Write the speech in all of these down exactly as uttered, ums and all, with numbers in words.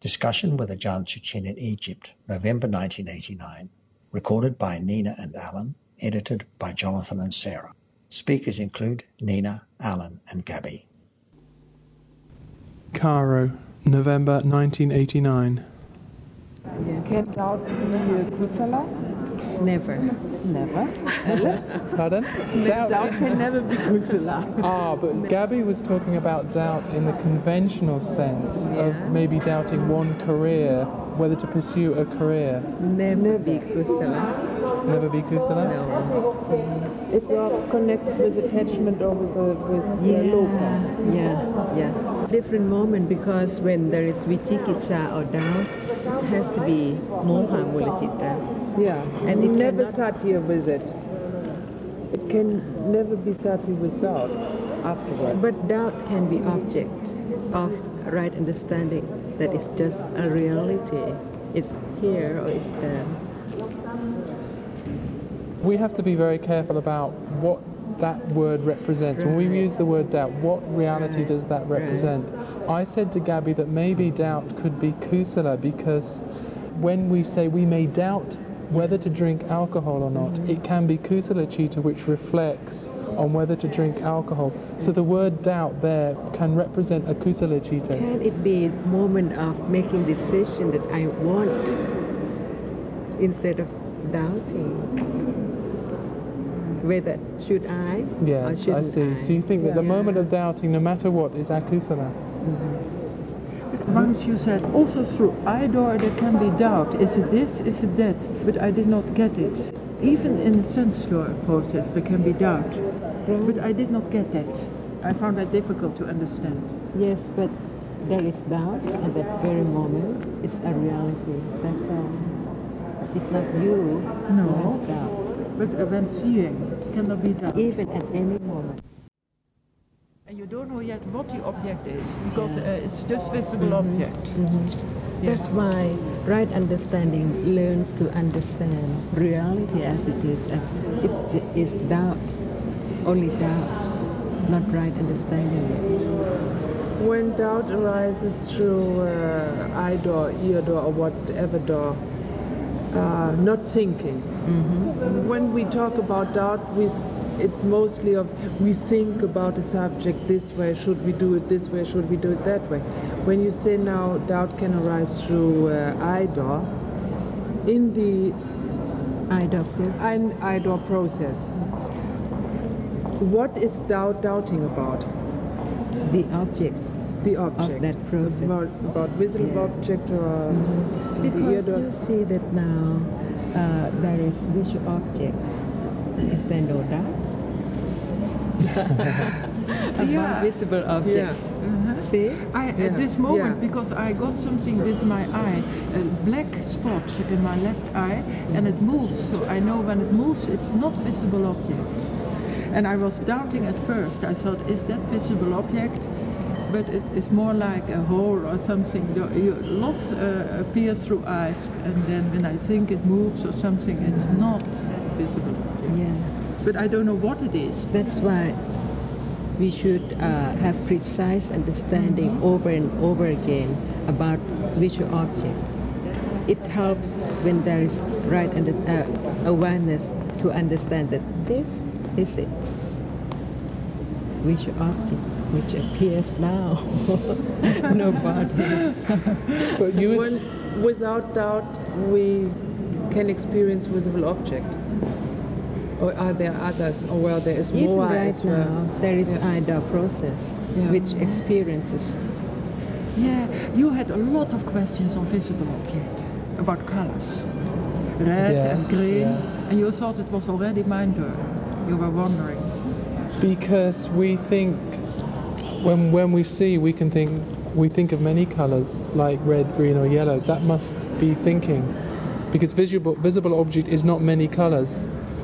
Discussion with Ajahn Suchin in Egypt, November nineteen eighty-nine. Recorded by Nina and Alan, edited by Jonathan and Sarah. Speakers include Nina, Alan and Gabby. Cairo, November nineteen eighty-nine. Can doubt be kusala? Never. Never. Pardon? Doubt, doubt can never be kusala. Ah, but Gabby was talking about doubt in the conventional sense Yeah. of maybe doubting one career, whether to pursue a career. Never be kusala. Never be kusala? No. It's all connected with attachment or with, uh, with Yeah. uh, loka. Yeah, yeah. Different moment, because when there is vichikicha or doubt, it has to be moha mulachitta. Yeah, And and it never cannot- sati with it. It can never be sati without afterwards. But doubt can be object of right understanding, that is just a reality. It's here or it's there. We have to be very careful about what that word represents. When we Right. use the word doubt, what reality Right. does that Right. represent? I said to Gabby that maybe doubt could be kusala, because when we say we may doubt whether to drink alcohol or not, it can be kusala chitta, which reflects on whether to drink alcohol. So the word doubt there can represent a kusala chitta. Can it be moment of making decision that I want instead of doubting? Whether should I or Yes, shouldn't I see. I? So you think that the Yeah. moment of doubting, no matter what, is akusala? Once you said also through I D O R there can be doubt. Is it this? Is it that? But I did not get it. Even in sensual process there can be doubt. But I did not get that. I found that difficult to understand. Yes, but there is doubt at that very moment. It's a reality. That's all. It's not you No. who has doubt. But uh, when seeing, can there be doubt? Even at any moment. And you don't know yet what the object is, because uh, it's just visible object. That's why right understanding learns to understand reality as it is, as it j- is doubt, only doubt, not right understanding it. When doubt arises through uh, eye door, ear door, or whatever door, uh, not thinking. When we talk about doubt, we, s- it's mostly of we think about a subject this way, should we do it this way, should we do it that way. When you say now doubt can arise through uh, eye door, in the I D O process. ein- eye door process, what is doubt doubting about? The object The object. of that process. About, about visible Yeah. object or the ear Because door. you see that now uh, there is visual object. Is there no doubt? About Yeah. visible object. Uh-huh. See? I, Yeah. At this moment, Yeah. because I got something with my eye, a black spot in my left eye, and it moves, so I know when it moves, it's not visible object. And I was doubting at first. I thought, is that visible object? But it is more like a hole or something. The- you- Lots uh, appear through eyes, and then when I think it moves or something, it's not visible object. Yeah. But I don't know what it is. That's why we should uh, have precise understanding over and over again about visual object. It helps when there is right and uh, awareness to understand that this is it. Visual object, which appears now. Nobody. But you would... When, without doubt, we can experience visible object. Or are there others? Or well, there is Even more right as well. now, there is Yeah. I D O process, Yeah. which experiences. Yeah, you had a lot of questions on visible object, about colors. Red and Yes, green, yes. and you thought it was already mind blur. You were wondering. Because we think, when when we see, we can think, we think of many colors, like red, green or yellow. That must be thinking. Because visible, visible object is not many colors.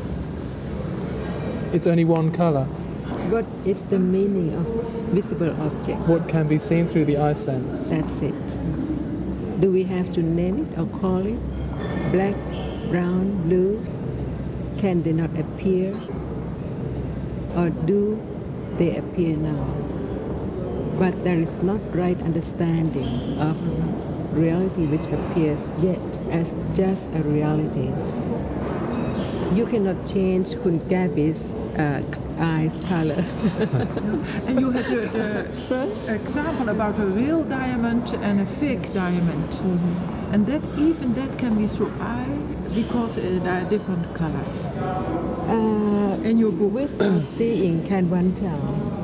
It's only one color. What is the meaning of visible object? What can be seen through the eye sense. That's it. Do we have to name it or call it? Black, brown, blue? Can they not appear? Or do they appear now? But there is not right understanding of reality which appears yet as just a reality. You cannot change Kungabi's uh, eyes color. And you had the, the example about a real diamond and a fake diamond. Mm-hmm. And that even that can be through eye because uh, there are different colors. Uh, In your book. Without seeing, can one tell?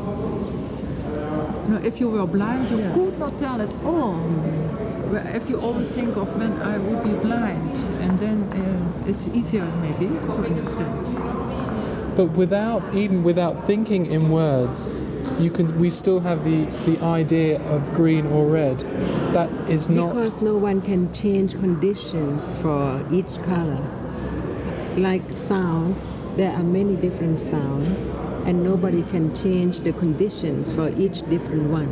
No, if you were blind, you Yeah. could not tell at all. Well, if you always think of when I would be blind, and then uh, it's easier maybe to understand. But without even without thinking in words, you can. We still have the the idea of green or red. That is not. Because no one can change conditions for each color. Like sound, there are many different sounds, and nobody can change the conditions for each different one.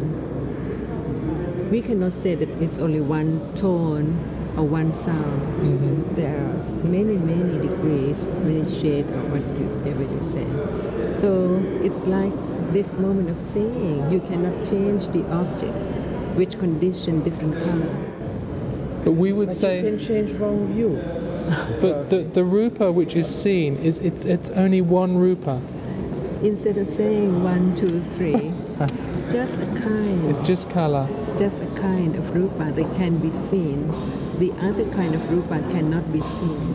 We cannot say that it's only one tone or one sound. Mhm. There are many, many degrees, many shades, or whatever you say. So it's like this moment of seeing. You cannot change the object, which condition different color. But we would But say. you can change wrong view. But the the rupa which is seen is it's it's only one rupa. Instead of saying one, two, three, just a kind, It's just color. just a kind of rupa that can be seen. The other kind of rupa cannot be seen.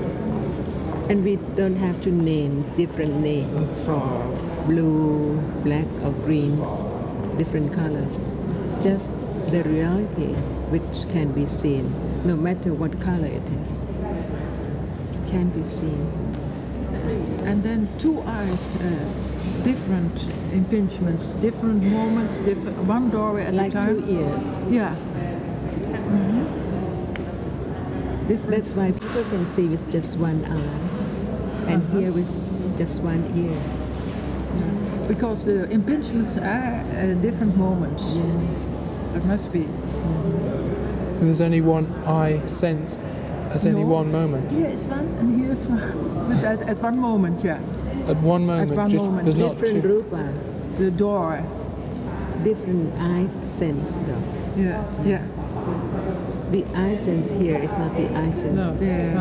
And we don't have to name different names for blue, black, or green, different colors. Just the reality which can be seen, no matter what color it is, can be seen. And then two eyes, uh, different impingements, different moments, different, one doorway at Like a time. two ears. Yeah. Mhm. Different. That's why people can see with just one eye and Uh-huh. hear with just one ear. Because the impingements are at different moments. Yeah. There must be. There's only one eye sense at any No. one moment. Here is one and here is one. But at, at one moment, yeah. At one moment, one just moment, there's not Different two. rupa, The door. different eye sense though. Yeah, yeah. The eye sense here is not the eye sense. No. there.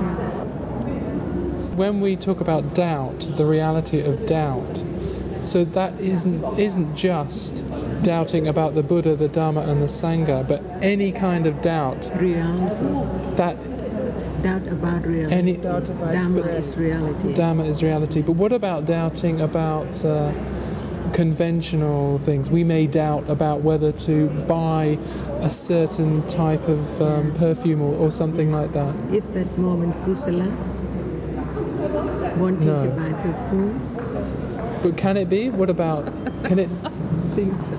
When we talk about doubt, the reality of doubt, so that isn't isn't just doubting about the Buddha, the Dharma, and the Sangha, but any kind of doubt Reality. that Doubt about reality. any Doubt about Dharma reality. is reality. Dharma is reality. But what about doubting about uh, conventional things? We may doubt about whether to buy a certain type of um, perfume or, or something like that. Is that moment kusala? Wanting No. to buy perfume? But can it be? What about, can it, Think so.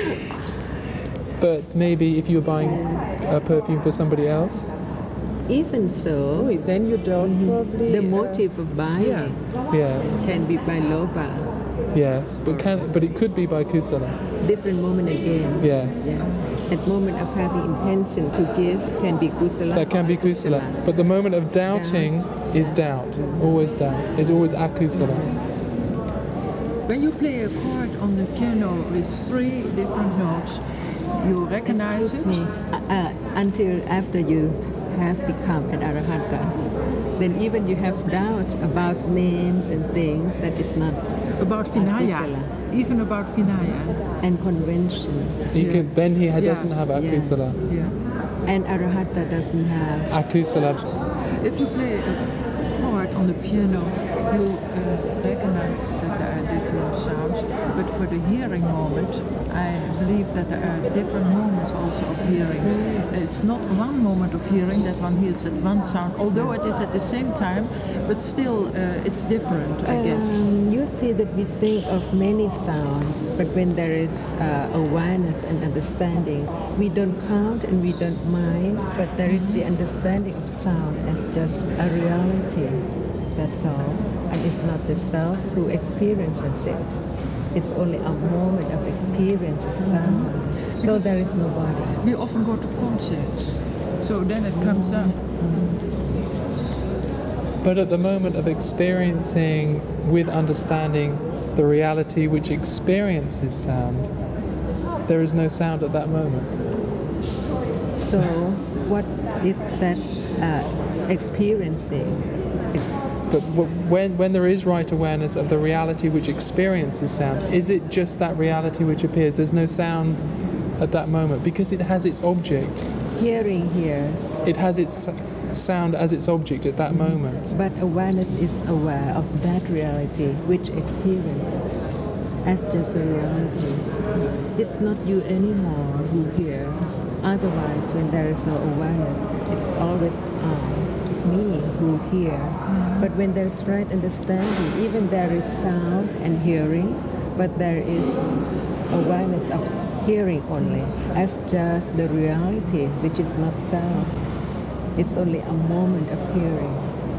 but maybe if you're buying a perfume for somebody else? Even so, Oh, then you don't probably. the uh, motive of buying yeah. Yes, can be by loba. yes. But can, but it could be by kusala. Different moment again. Yes. Yeah. That moment of having intention to give can be kusala. That can or be kusala. But the moment of doubting is doubt. Always doubt. Is always akusala. When you play a chord on the piano with three different notes, you recognize Excuse it. me. Uh, uh, until after you have become an arahata, then even you have doubts about names and things that it's not About Vinaya, Akusala. even about Vinaya. and convention. He Yeah. could, then he ha- Yeah. doesn't have Yeah. akusala. Yeah. And arahata doesn't have. Akusala. If you play a chord on the piano, you uh, recognize that there are different sounds. But for the hearing moment, I believe that there are different moments also of hearing. It's not one moment of hearing that one hears at one sound, although it is at the same time, but still uh, it's different, I guess. Um, you see that we think of many sounds, but when there is uh, awareness and understanding, we don't count and we don't mind, but there is the understanding of sound as just a reality. That's all. And it's not the self who experiences it. It's only a moment of experience of sound. So there is no body. We often go to concerts, so then it comes up. But at the moment of experiencing with understanding the reality which experiences sound, there is no sound at that moment. So what is that uh, experiencing? It's But w- when, when there is right awareness of the reality which experiences sound, is it just that reality which appears? There's no sound at that moment because it has its object. hearing hears, It has its sound as its object at that moment. but awareness is aware of that reality which experiences as just a reality. It's not you anymore who hears. Otherwise, when there is no awareness, it's always I, me who hear. But when there's right understanding, even there is sound and hearing, but there is awareness of hearing only as just the reality, which is not sound. It's only a moment of hearing.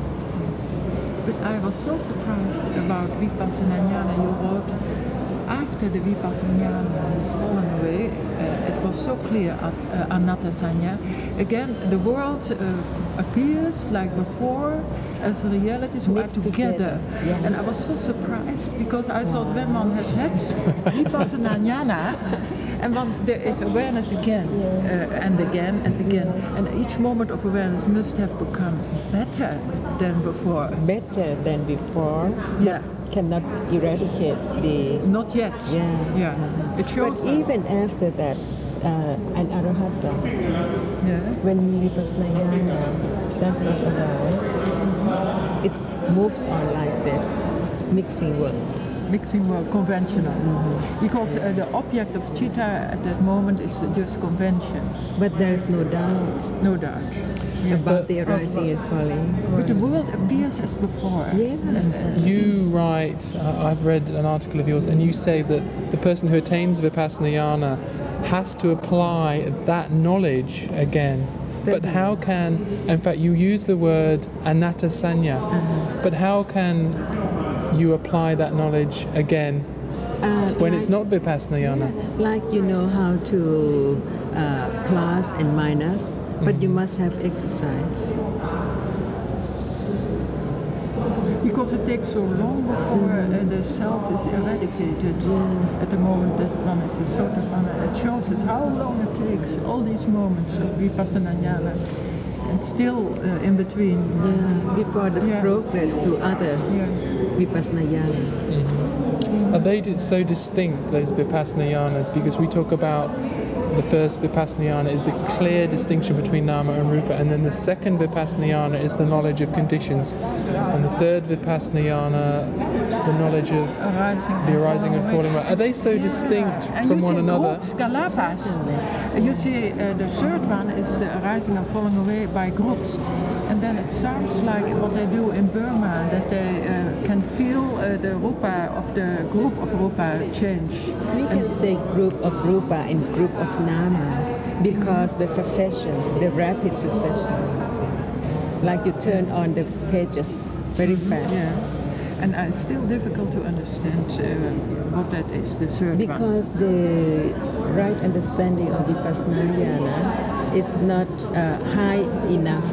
But I was so surprised about Vipassana Jnana. You wrote, after the Vipassana Jnana has fallen away, uh, it was so clear at uh, Anatta Sanya. Again, the world uh, appears like before as realities who are Mixed together. together, yeah. And I was so surprised because I thought when one has had Vipassana Jnana, and one, there is awareness again uh, and again and again, and each moment of awareness must have become better than before. Better than before, Yeah. cannot eradicate the... Not yet. Yeah. Yeah. It shows But us. even after that, uh, an arahata, Yeah. when Vipassana Jnana does not arise, it moves on like this, mixing world. Mixing world, conventional. Because uh, the object of Chitta at that moment is just convention, But there is no doubt no doubt. about the arising and falling. But the world appears as before. Yeah. And, uh, You write, uh, I've read an article of yours, and you say that the person who attains Vipassana Jnana has to apply that knowledge again. But Certainly. how can, in fact, you use the word anatta sanya, but how can you apply that knowledge again Uh, when like, it's not Vipassana Jnana? Like you know how to uh, plus and minus, but you must have exercise. because it takes so long before uh, the self is eradicated. At the moment that one is in Sotapanna, it shows us how long it takes, all these moments of Vipassana Jnana, and still uh, in between. Yeah, before the Yeah. progress to other Yeah. Vipassana Jnana. Are they di- so distinct, those Vipassana Jnanas? Because we talk about the first Vipassana Jnana is the clear distinction between Nama and Rupa, and then the second Vipassana Jnana is the knowledge of conditions, and the third Vipassana Jnana, the knowledge of Arising the arising and falling away. Are they so distinct and from you one see another? groups, kalapas. Uh, You see, uh, the third one is uh, arising and falling away by groups, and then it sounds like what they do in Burma, that they uh, can feel uh, the rupa of the group of rupa change. We can say group of Rupa and group of Namas because the succession, the rapid succession, like you turn on the pages very fast. Yeah, and uh, it's still difficult to understand uh, what that is, the third one. Because the right understanding of Vipassana Jnana is not uh, high enough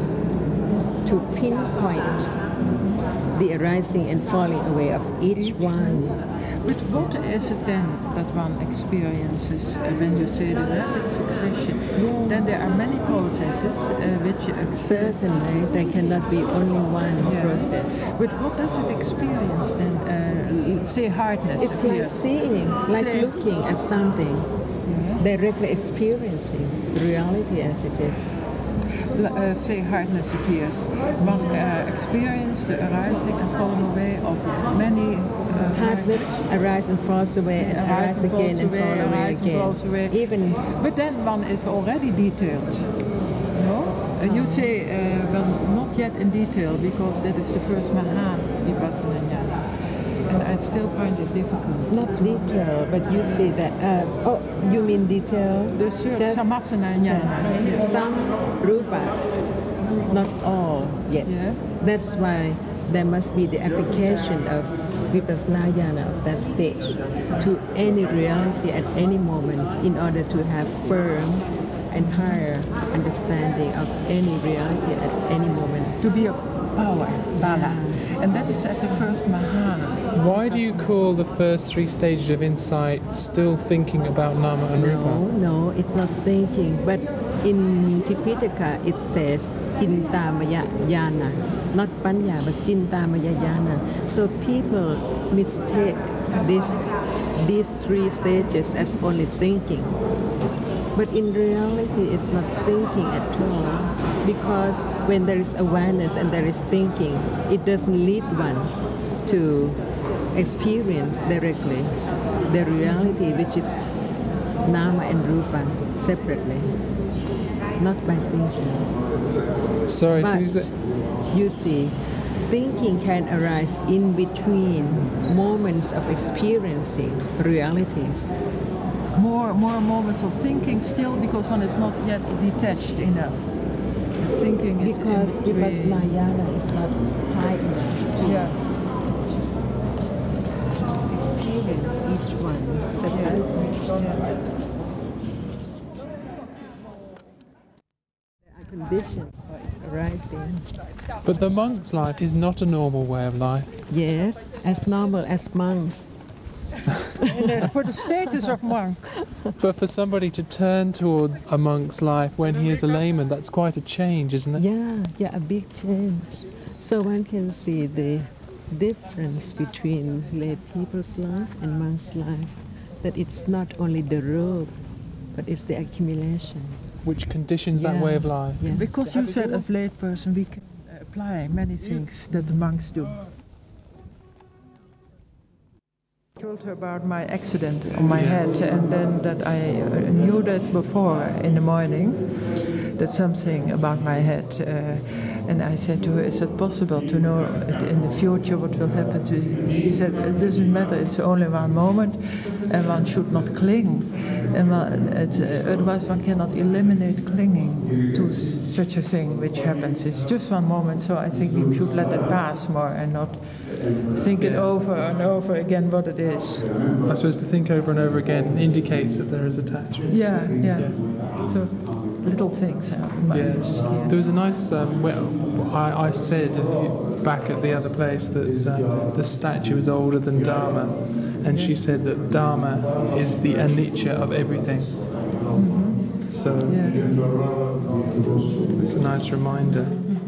to pinpoint the arising and falling away of each one. But what is it then that one experiences uh, when you say the rapid succession? Yeah. Then there are many processes uh, which you accept. Certainly, there cannot be only one Yeah. process. But what does it experience then? Uh, say hardness It's like appears. seeing, like Say- looking at something, Yeah. directly experiencing reality as it is. L- uh, say hardness appears. One uh, experience the arising and falling away of many uh, Hardness arises and falls away, and Yeah, arises arise and again falls and away, fall away arise and again. falls away. Even But then one is already detailed. No? Uh, you say, uh, well, not yet in detail because that is the first Maha Vipassana Jnana. And I still find it difficult. not detail, but you see that. Uh, oh, you mean detail? The third Just Samasana Jnana. some rupas, not all yet. Yeah. That's why there must be the application of Vipassana Jnana of that stage to any reality at any moment in order to have firm and higher understanding of any reality at any moment. To be a power, bala. And that is at the first Mahana. Why do you call the first three stages of insight still thinking about Nama and No, Rupa? no, it's not thinking. But in Tipitaka it says Chintamaya Yana, not Panya, but Chintamaya Yana. So people mistake this, these three stages as only thinking. But in reality, it's not thinking at all. Because when there is awareness and there is thinking, it doesn't lead one to experience directly the reality, which is Nama and Rupa separately, not by thinking. Sorry, But who's it? you see, thinking can arise in between moments of experiencing realities. More, more moments of thinking still, because one is not yet detached enough. Thinking is Because in because between. Mahayana is not high enough to Yeah. experience each one separately. There are conditions for its arising. But the monk's life is not a normal way of life. Yes, as normal as monks. For the status of monk. But for somebody to turn towards a monk's life when he is a layman, that's quite a change, isn't it? Yeah, yeah, a big change. So one can see the difference between lay people's life and monk's life, that it's not only the robe, but it's the accumulation. Which conditions that Yeah. way of life. Yeah. Because you said as lay person we can apply many things that the monks do. I told her about my accident on my head, and then that I uh, knew that before in the morning, that something about my head. Uh, and I said to her, is it possible to know it in the future what will happen to you? She said, it doesn't matter, it's only one moment, and one should not cling. And one, it's, uh, otherwise one cannot eliminate clinging to s- such a thing which happens. It's just one moment, so I think we should let it pass more and not think it over and over again what it is. I suppose to think over and over again indicates that there is attachment. Yeah, yeah. So little things. Uh, Yes. yeah. There was a nice, um, well, I, I said a few- back at the other place that uh, the statue is older than Dharma, and she said that Dharma is the anicca of everything. Mm-hmm. So Yeah. it's a nice reminder.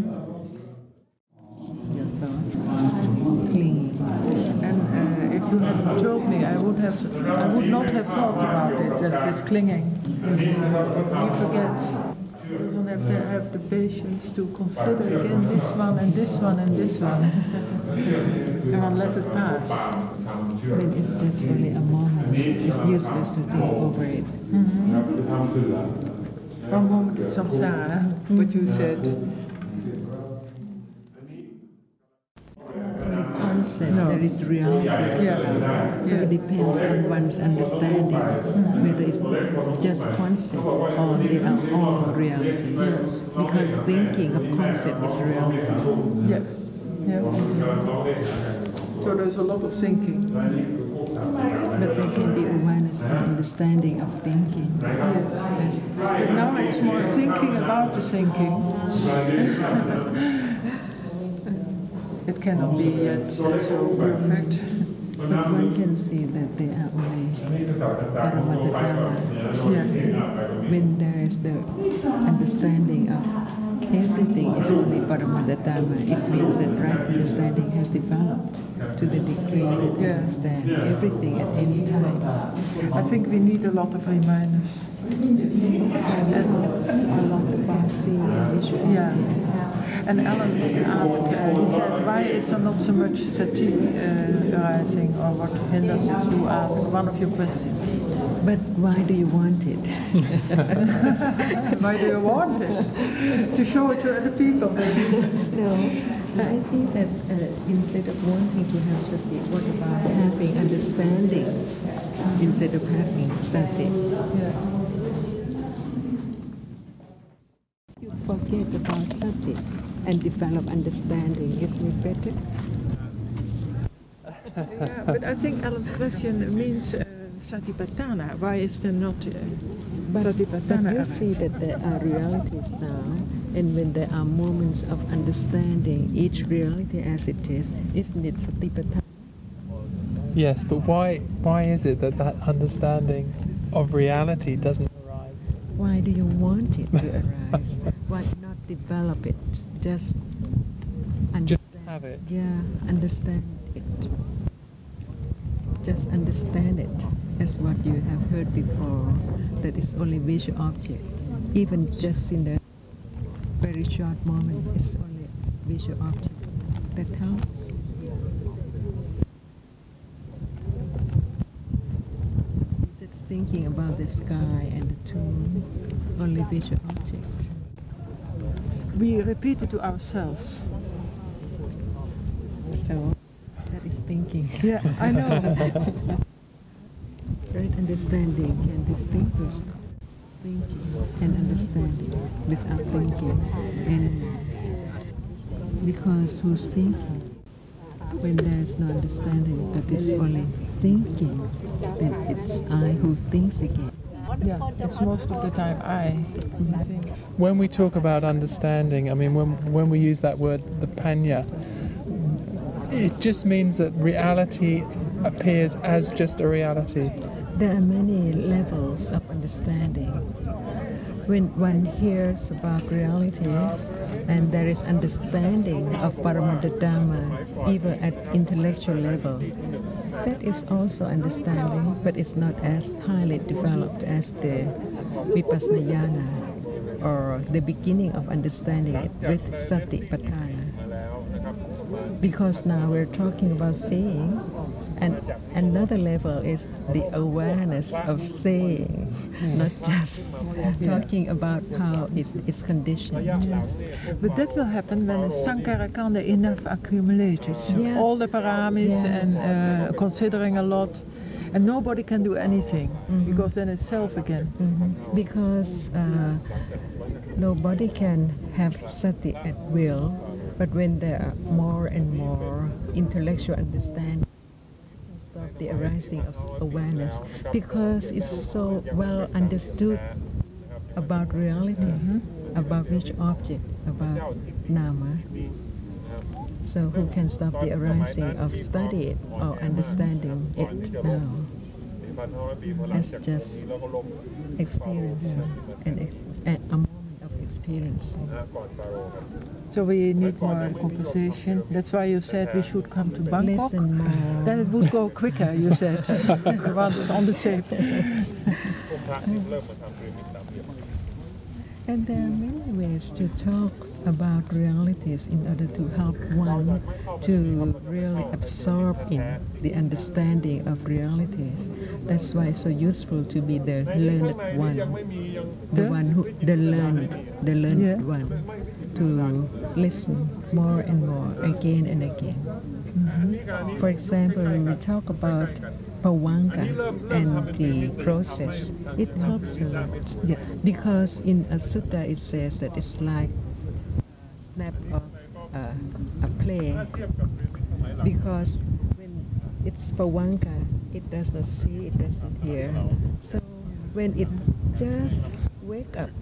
Your thought, clinging. And uh, if you hadn't told me, I would have, I would not have thought about it. That this clinging, we forget. You don't have to have the patience to consider again this one and this one and this one, and then let it pass. When it's just only a moment, it's useless to think over it. One moment is samsara, what you said. Only concept, No. there is reality as Yeah. well. So Yeah. it depends on one's understanding, whether it's just concept or they are all realities. Yes. Because thinking of concept is reality. Yeah, yeah. So there's a lot of thinking. But there can be awareness and understanding of thinking. Yes. Yes. But now it's more thinking about the thinking. It cannot be yet so perfect. But one can see that they are only Paramatta Dhamma. Yes. When there is the understanding of everything is only Paramatta Dhamma, it means that right understanding has developed to the degree that we Yeah. understand everything at any time. I think we need a lot of reminders. And a lot about seeing and visual. Yeah. And Alan asked, uh, he said, why is there not so much sati uh, arising, or what hinders it? You ask one of your questions. But why do you want it? Why do you want it? To show it to other people, maybe. No, I think that uh, instead of wanting to have sati, what about having understanding instead of having sati? Yeah. You forget about sati and develop understanding, isn't it better? Yeah, but I think Alan's question means uh, Satipatthana. Why is there not uh, But, but Satipatthana you arising? see that there are realities now, and when there are moments of understanding each reality as it is, isn't it Satipatthana? Yes, but why why is it that that understanding of reality doesn't arise? Why do you want it to arise? Why not develop it? Just understand. Just have it. Yeah, understand it. Just understand it as what you have heard before, that is only visual object. Even just in a very short moment, it's only visual object. That helps. Instead of thinking about the sky and the tomb, only visual object. We repeat it to ourselves. So that is thinking. Yeah, I know. Right understanding can distinguish thinking and understanding without thinking. And because who's thinking? When there's no understanding that is only thinking, then it's I who thinks again. Yeah, it's most of the time I think. When we talk about understanding, I mean, when when we use that word, the panya, it just means that reality appears as just a reality. There are many levels of understanding. When one hears about realities and there is understanding of Paramadharma, even at intellectual level, that is also understanding, but it's not as highly developed as the Vipassana Jnana, or the beginning of understanding it with Satipatthana. Because now we're talking about seeing, and another level is the awareness of seeing, not just talking about how it is conditioned. Yes. But that will happen when the Sankara Kanda enough accumulated. So Yeah. all the paramis Yeah. and uh, considering a lot, and nobody can do anything Mhm. because then it's self again. Mhm. Because uh, nobody can have sati at will, but when there are more and more intellectual understanding, stop the arising of awareness, because it's so well understood about reality, Mhm. about which object, about nama. So who can stop the arising of study it or understanding it now as just experiencing and ex- a a moment of experiencing. So we need more conversation. That's why you said we should come to Bangkok. Listen more. Then it would go quicker, you said, once on the tape. And there are many ways to talk about realities in order to help one to really absorb in the understanding of realities. That's why it's so useful to be the learned one, the The? one who, the learned, the learned Yeah. one, to listen more and more, again and again. Mm-hmm. For example, when we talk about Pawanka and the process, it helps a lot. Yeah. Because in a sutta it says that it's like a snap of uh, a play. Because when it's Pawanka, it does not see, it doesn't hear. So when it just wake up,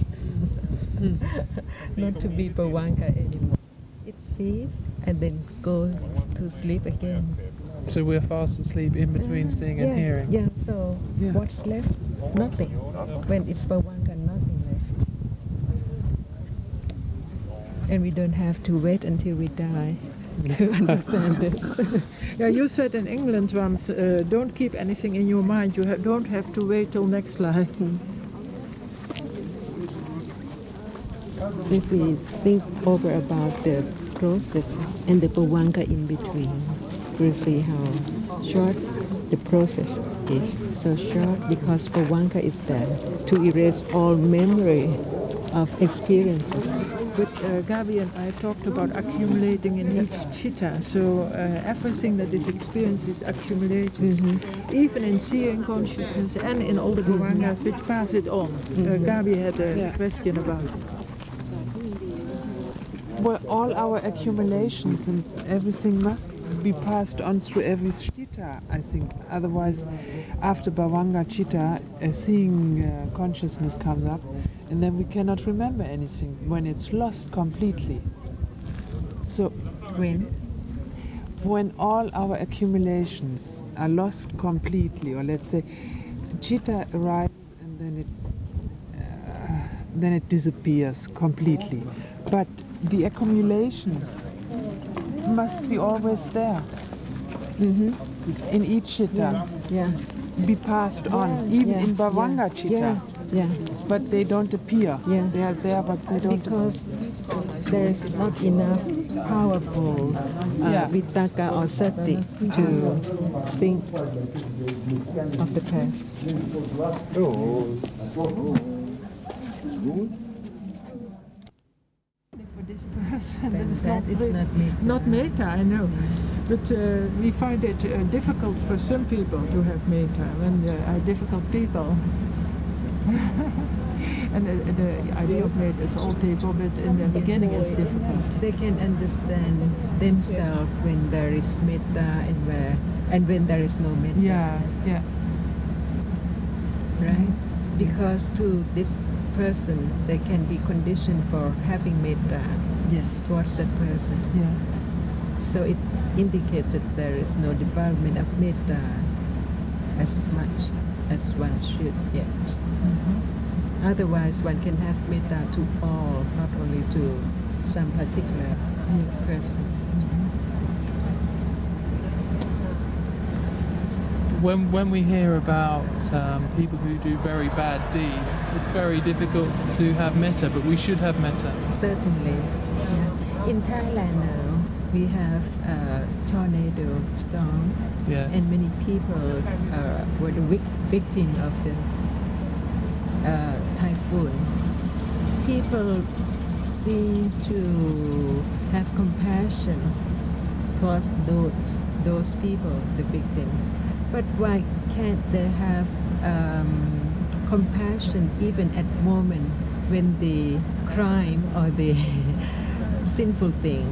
not to be Pawanka anymore, it sees and then goes to sleep again. So we're fast asleep in between seeing and yeah, hearing. Yeah, so Yeah. what's left? Nothing. When it's Pawanka, nothing left. And we don't have to wait until we die to understand this. Yeah, you said in England once, uh, don't keep anything in your mind. You ha- don't have to wait till next life. If we think over about the processes and the Pawanka in between, we'll see how short the process is. So short because Pawanka is there to erase all memory of experiences. But uh, Gabi and I talked about accumulating in each chitta. So uh, everything that is experienced is accumulated, Mm-hmm. even in seeing consciousness and in all the Bhavangas which pass it on. Uh, Gabi had a Yeah. question about it. Well, all our accumulations and everything must be passed on through every chitta, I think. Otherwise, after Bhavanga Chitta, a seeing uh, consciousness comes up, and then we cannot remember anything when it's lost completely. So, When? when all our accumulations are lost completely, or let's say, Chitta arises and then it uh, then it disappears completely. But the accumulations must be always there. Mm-hmm. In each chitta, Yeah. be passed on, even yeah, in Bhavanga yeah, chitta. Yeah. Yeah. But they don't appear. Yeah. They are there, but they don't. Because there is not enough powerful uh, Yeah. vitaka or sati to think of the past. For this person, Then it's that not, is re- not metta. not metta, I know. But uh, we find it uh, difficult for some people to have metta when they are difficult people. And the, the idea of metta is all people, but in the beginning it's difficult. They can understand themselves when there is metta and where and when there is no metta. Yeah, yeah. Right? Because to this person they can be conditioned for having metta Yes. towards that person. Yeah. So it indicates that there is no development of metta as much as one should yet. Mm-hmm. Otherwise, one can have metta to all, not only to some particular Yes. persons. When, when we hear about um, people who do very bad deeds, it's very difficult to have metta, but we should have metta. Certainly. Yeah. In Thailand now, we have a tornado storm, Yes. and many people uh, were the vic- victim of the uh, typhoon. People seem to have compassion towards those those people, the victims. But why can't they have um, compassion even at moment when the crime or the sinful thing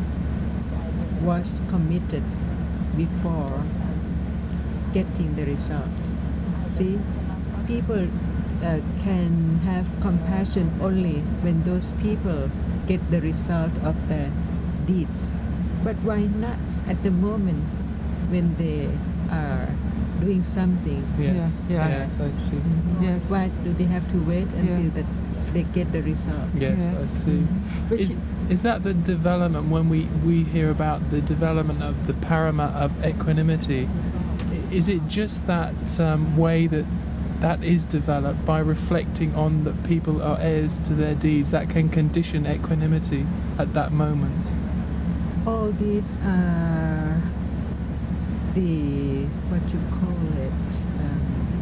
was committed before getting the result? See, people uh, can have compassion only when those people get the result of their deeds. But why not at the moment when they are doing something? Yes. Yeah, yeah. Yes, I see. Yes. Why do they have to wait until Yeah. that they get the result? Yes, Yeah. I see. But Is you- is that the development when we we hear about the development of the parama of equanimity? i- Is it just that um, way that that is developed by reflecting on that people are heirs to their deeds that can condition equanimity at that moment? All these are the, what you call it, um,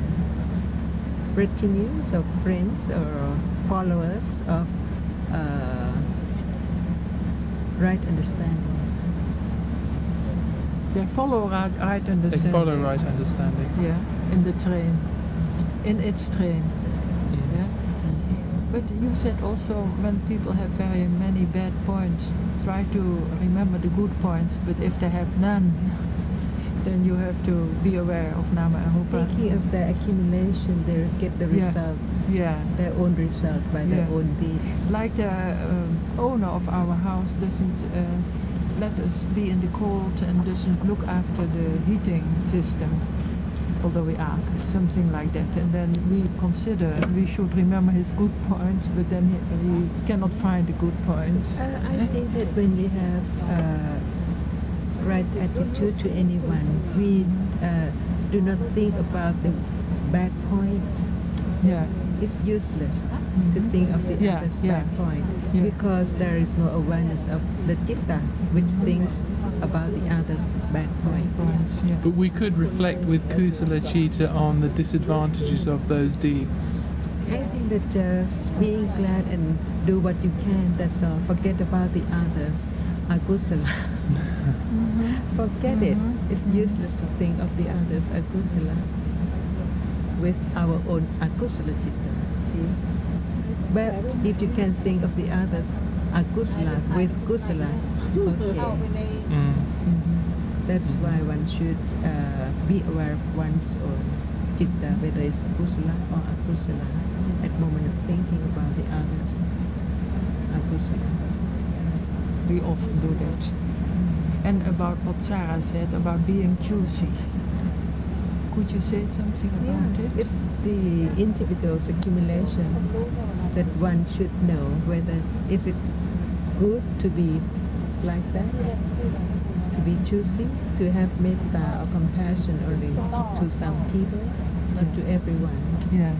retinues of friends or followers of uh, right understanding. They follow right, right They understanding. follow right understanding. Yeah, in the train, in its train. Yeah. But you said also when people have very many bad points, try to remember the good points. But if they have none, then you have to be aware of Nama and Rupa. Thinking of their accumulation, they get the Yeah. result, Yeah. their own result by their Yeah. own deeds. Like the um, owner of our house doesn't uh, let us be in the cold and doesn't look after the heating system, although we ask something like that, and then we consider we should remember his good points, but then he, he cannot find the good points. Uh, I think that when we have uh, right attitude to anyone, we uh, do not think about the bad point. Yeah. It's useless to think of the Yeah, other's yeah. bad point Yeah. because there is no awareness of the citta which thinks about the other's bad point. Points, yeah. But we could reflect with kusala chitta on the disadvantages of those deeds. I think that just being glad and do what you can, that's all. Forget about the others. Akusala. Forget it. It's useless to think of the others. Akusala. With our own akusala citta. See? But if you can think of the others, akusala with kusala. Okay. Mm. Mhm. That's why one should uh, be aware of one's own citta, whether it's kusala or akusala, at moment of thinking about the others. Akusala. We often do that. And about what Sarah said about being choosy. Could you say something about it? It's the individual's accumulation that one should know whether is it good to be like that, to be choosy, to have metta or compassion only to some people, not to everyone. Yeah.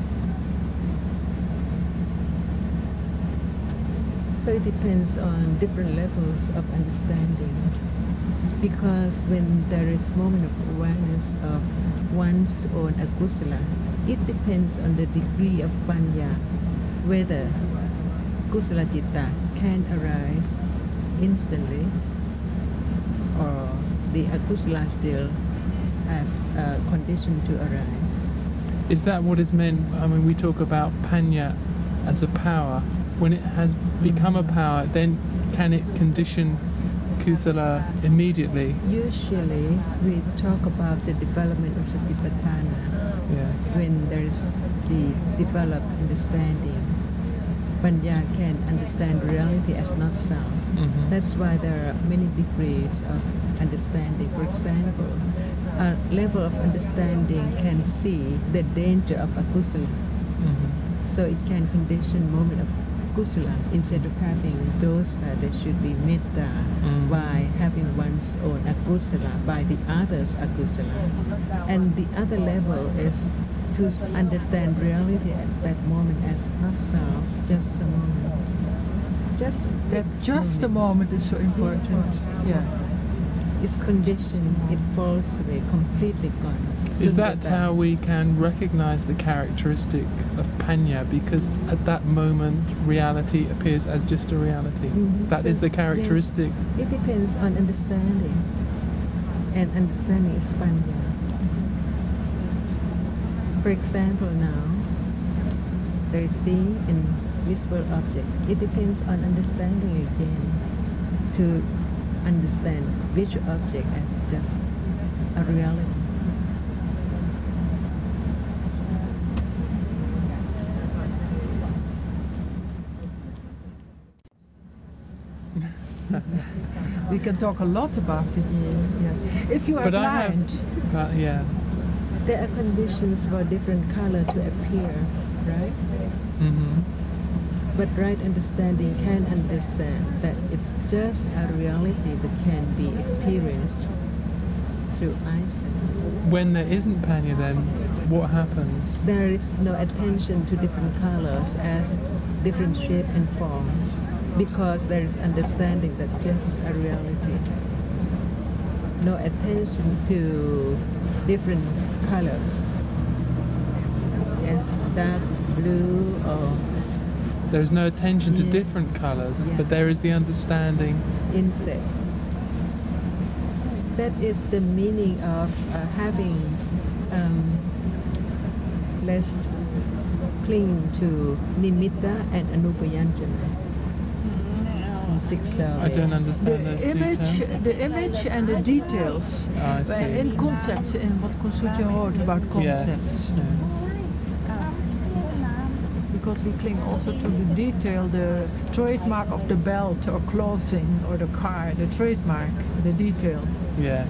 So it depends on different levels of understanding. Because when there is moment of awareness of one's own akusala, it depends on the degree of panya, whether kusala citta can arise instantly or the akusala still have a condition to arise. Is that what is meant? I mean, we talk about panya as a power. When it has become a power, then can it condition kusala immediately? Usually we talk about the development of satipatthana Yes. when there's the developed understanding. Panya can understand reality as not self. Mhm. That's why there are many degrees of understanding. For example, a level of understanding can see the danger of akusala, Mhm. so it can condition moment of kusala instead of having dosa. There should be metta Mm. by having one's own akusala by the others akusala. And the other level is to understand reality at that moment as not self, just a moment. Just That just a moment is so important. Yeah. It's conditioned, it falls away, completely gone. Is that Sunyata. how we can recognize the characteristic of panya? Because at that moment, reality appears as just a reality. Mhm. That So is the then characteristic. It depends on understanding, and understanding is panya. For example, now there is see in visible object. It depends on understanding again to understand visual object as just a reality. We can talk a lot about it. Yeah. If you are But I have, blind, but yeah. There are conditions for different color to appear, right? Mhm. But right understanding can understand that it's just a reality that can be experienced through eye sense. When there isn't panya, then what happens? There is no attention to different colors as different shape and forms because there is understanding that just a reality. No attention to different colors as dark blue or There's no attention to Yeah. different colors, Yeah. but there is the understanding. instead. That is the meaning of uh, having um, less cling to nimitta and anupayanjana in six I don't domains. understand those the two image, terms. the image and the details. Ah, I Uh, see. In concepts, in what Kosutya wrote about Yes. concepts. yes. Because we cling also to the detail, the trademark of the belt or clothing or the car, the trademark, the detail. Yes.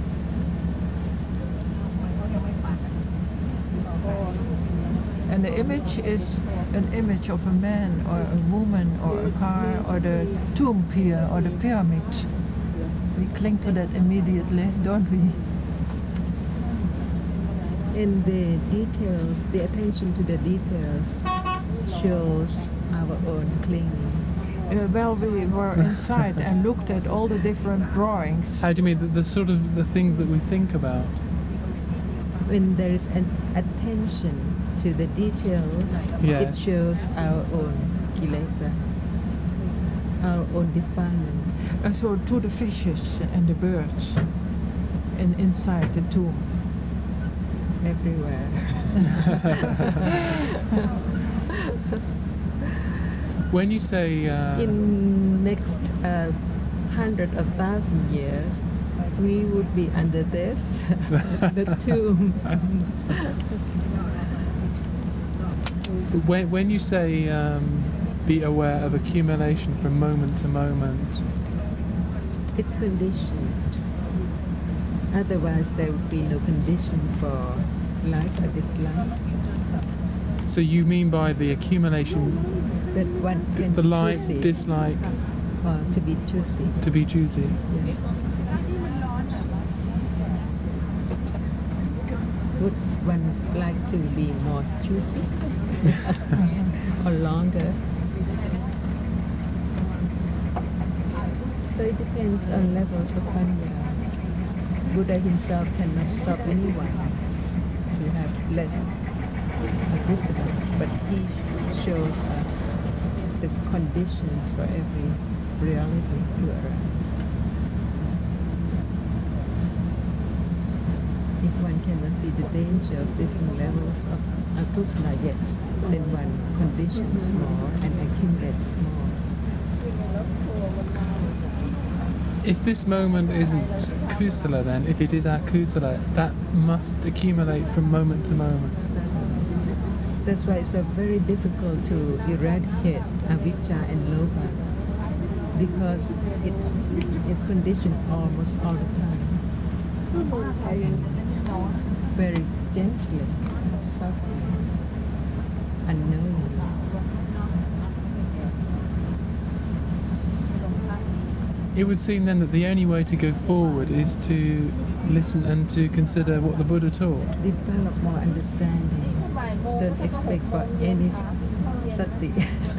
And the image is an image of a man or a woman or a car or the tomb here or the pyramid. We cling to that immediately, don't we? In the details, the attention to the details shows our own clinging. Uh, well, we were inside and looked at all the different drawings. How do you mean the, the sort of the things that we think about? When there is an attention to the details, Yes. it shows our own kilesa, our own defilement. And so to the fishes and the birds and inside the tomb. Everywhere. When you say uh, In next uh, hundred or thousand years, we would be under this, the tomb. When, when you say um, be aware of accumulation from moment to moment, it's conditioned. Otherwise, there would be no condition for like or dislike. So you mean by the accumulation That one can the like, choose it, dislike, or to be choosy. to be choosy? Yeah. Would one like to be more choosy or longer? So it depends on levels of panya. Buddha himself cannot stop anyone to have less wisdom, but he shows us the conditions for every reality to arise. If one cannot see the danger of different levels of akusala yet, then one conditions more and accumulates more. If this moment isn't kusala, then if it is akusala, that must accumulate from moment to moment. That's why it's so very difficult to eradicate avijja and loba, because it is conditioned almost all the time. Very gently, softly, unknowingly. It would seem then that the only way to go forward is to listen and to consider what the Buddha taught. Develop more understanding. Don't expect for any sati.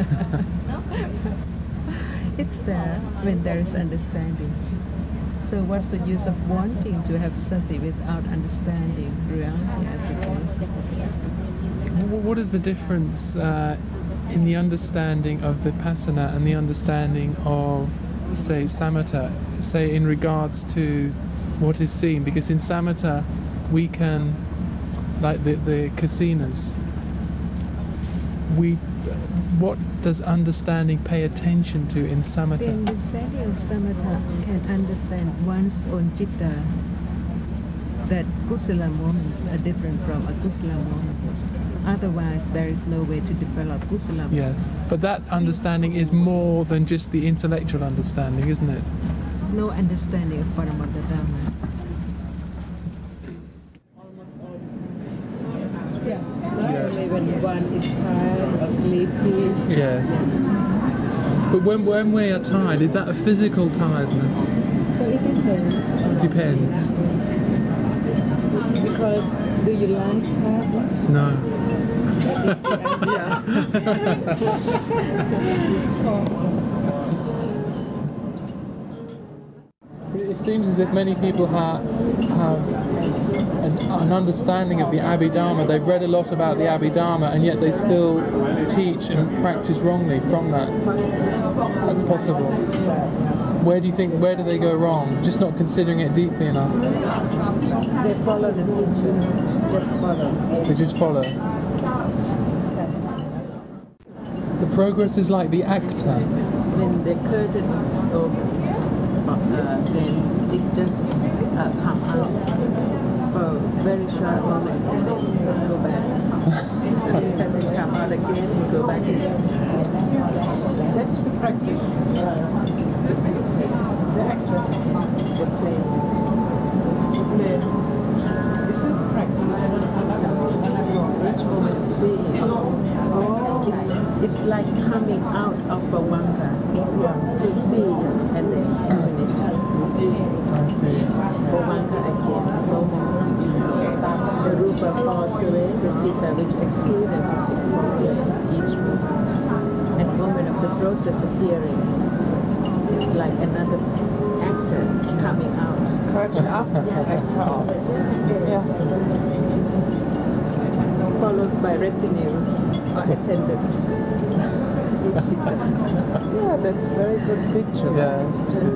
It's there when there is understanding. So what's the use of wanting to have sati without understanding reality as it is? Wh- What is the difference uh, in the understanding of vipassana and the understanding of, say, samatha, say in regards to what is seen? Because in samatha we can, like the, the kasinas, we, what does understanding pay attention to in The samatha? understanding of samatha can understand one's own citta, that kusala moments are different from akusala moments. Otherwise, there is no way to develop kusala moments. Yes, but that understanding is more than just the intellectual understanding, isn't it? No understanding of Paramattha Dhamma. Yes. When one is tired or sleepy. Yes. But when, when we are tired, is that a physical tiredness? So it depends. on- Depends. Because do you like tiredness? No. It seems as if many people have, have an, an understanding of the Abhidharma. They've read a lot about the Abhidharma, and yet they still teach and practice wrongly from that. That's possible. Where do you think, where do they go wrong? Just not considering it deeply enough. They follow the teacher. Just follow. They just follow. The progress is like the actor. When the curtain is open, uh, then it just uh, come out for a very short moment and then go back. And then come out again and go back again. That's the practice. The actor, the play. The play. This is the practice. Each moment of seeing. It, it's like coming out of a wanga to see and then finish. I see. Bhavanga again, no more. The rupa falls away, the citta which experiences it each moment. And moment of the process of hearing is like another actor coming out. Curtain up, actor off. Yeah. Followed by retinue or attendant. Yeah, that's a very good picture. Yes.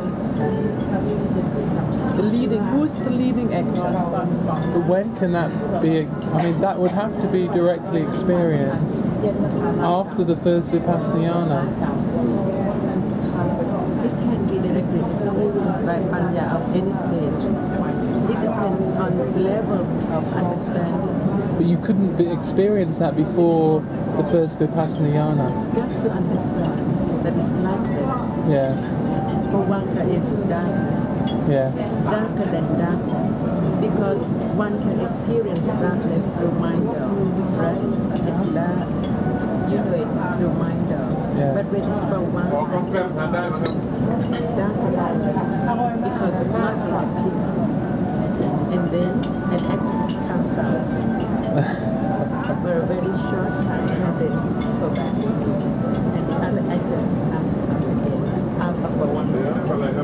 The leading, who's the leading actor? But when can that be? I mean, that would have to be directly experienced after the first Vipassana. it can be directly experienced by Panya of any stage. It depends on the level of understanding. But you couldn't be, experience that before the first Vipassana Jnana. Just to understand that it's like this. Yes. Bhavanka is darkness. Yes. Darker than darkness. Because one can experience darkness through mind, right? It's dark. You know it through mind. Yes. But when it's Bhavanka, it's darker than darkness. Because nothing appears. And then an activity comes out for a very short time and then go back. And the other activity comes out again out of the one to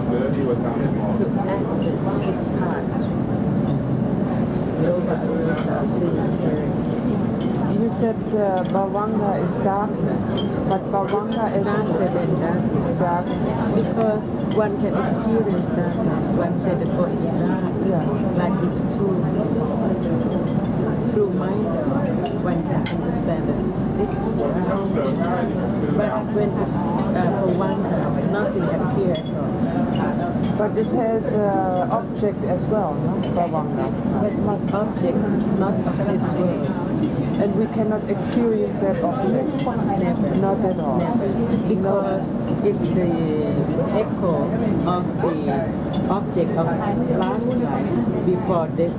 act its part. Nobody is seeing hearing. You said uh, Bhavanga is darkness, but Bhavanga is Darker than darkness. darkness. Because one can experience darkness. One said that oh, it's dark. Yeah. Like it too. Through mind, one can understand that this is dark. But when it's uh, Bhavanka, nothing appears at all. But it has uh, object as well, no? Bhavanga. But must object not of this world. And we cannot experience that object. Never. Not at all. Never. Because it's the echo of the object of last life before death.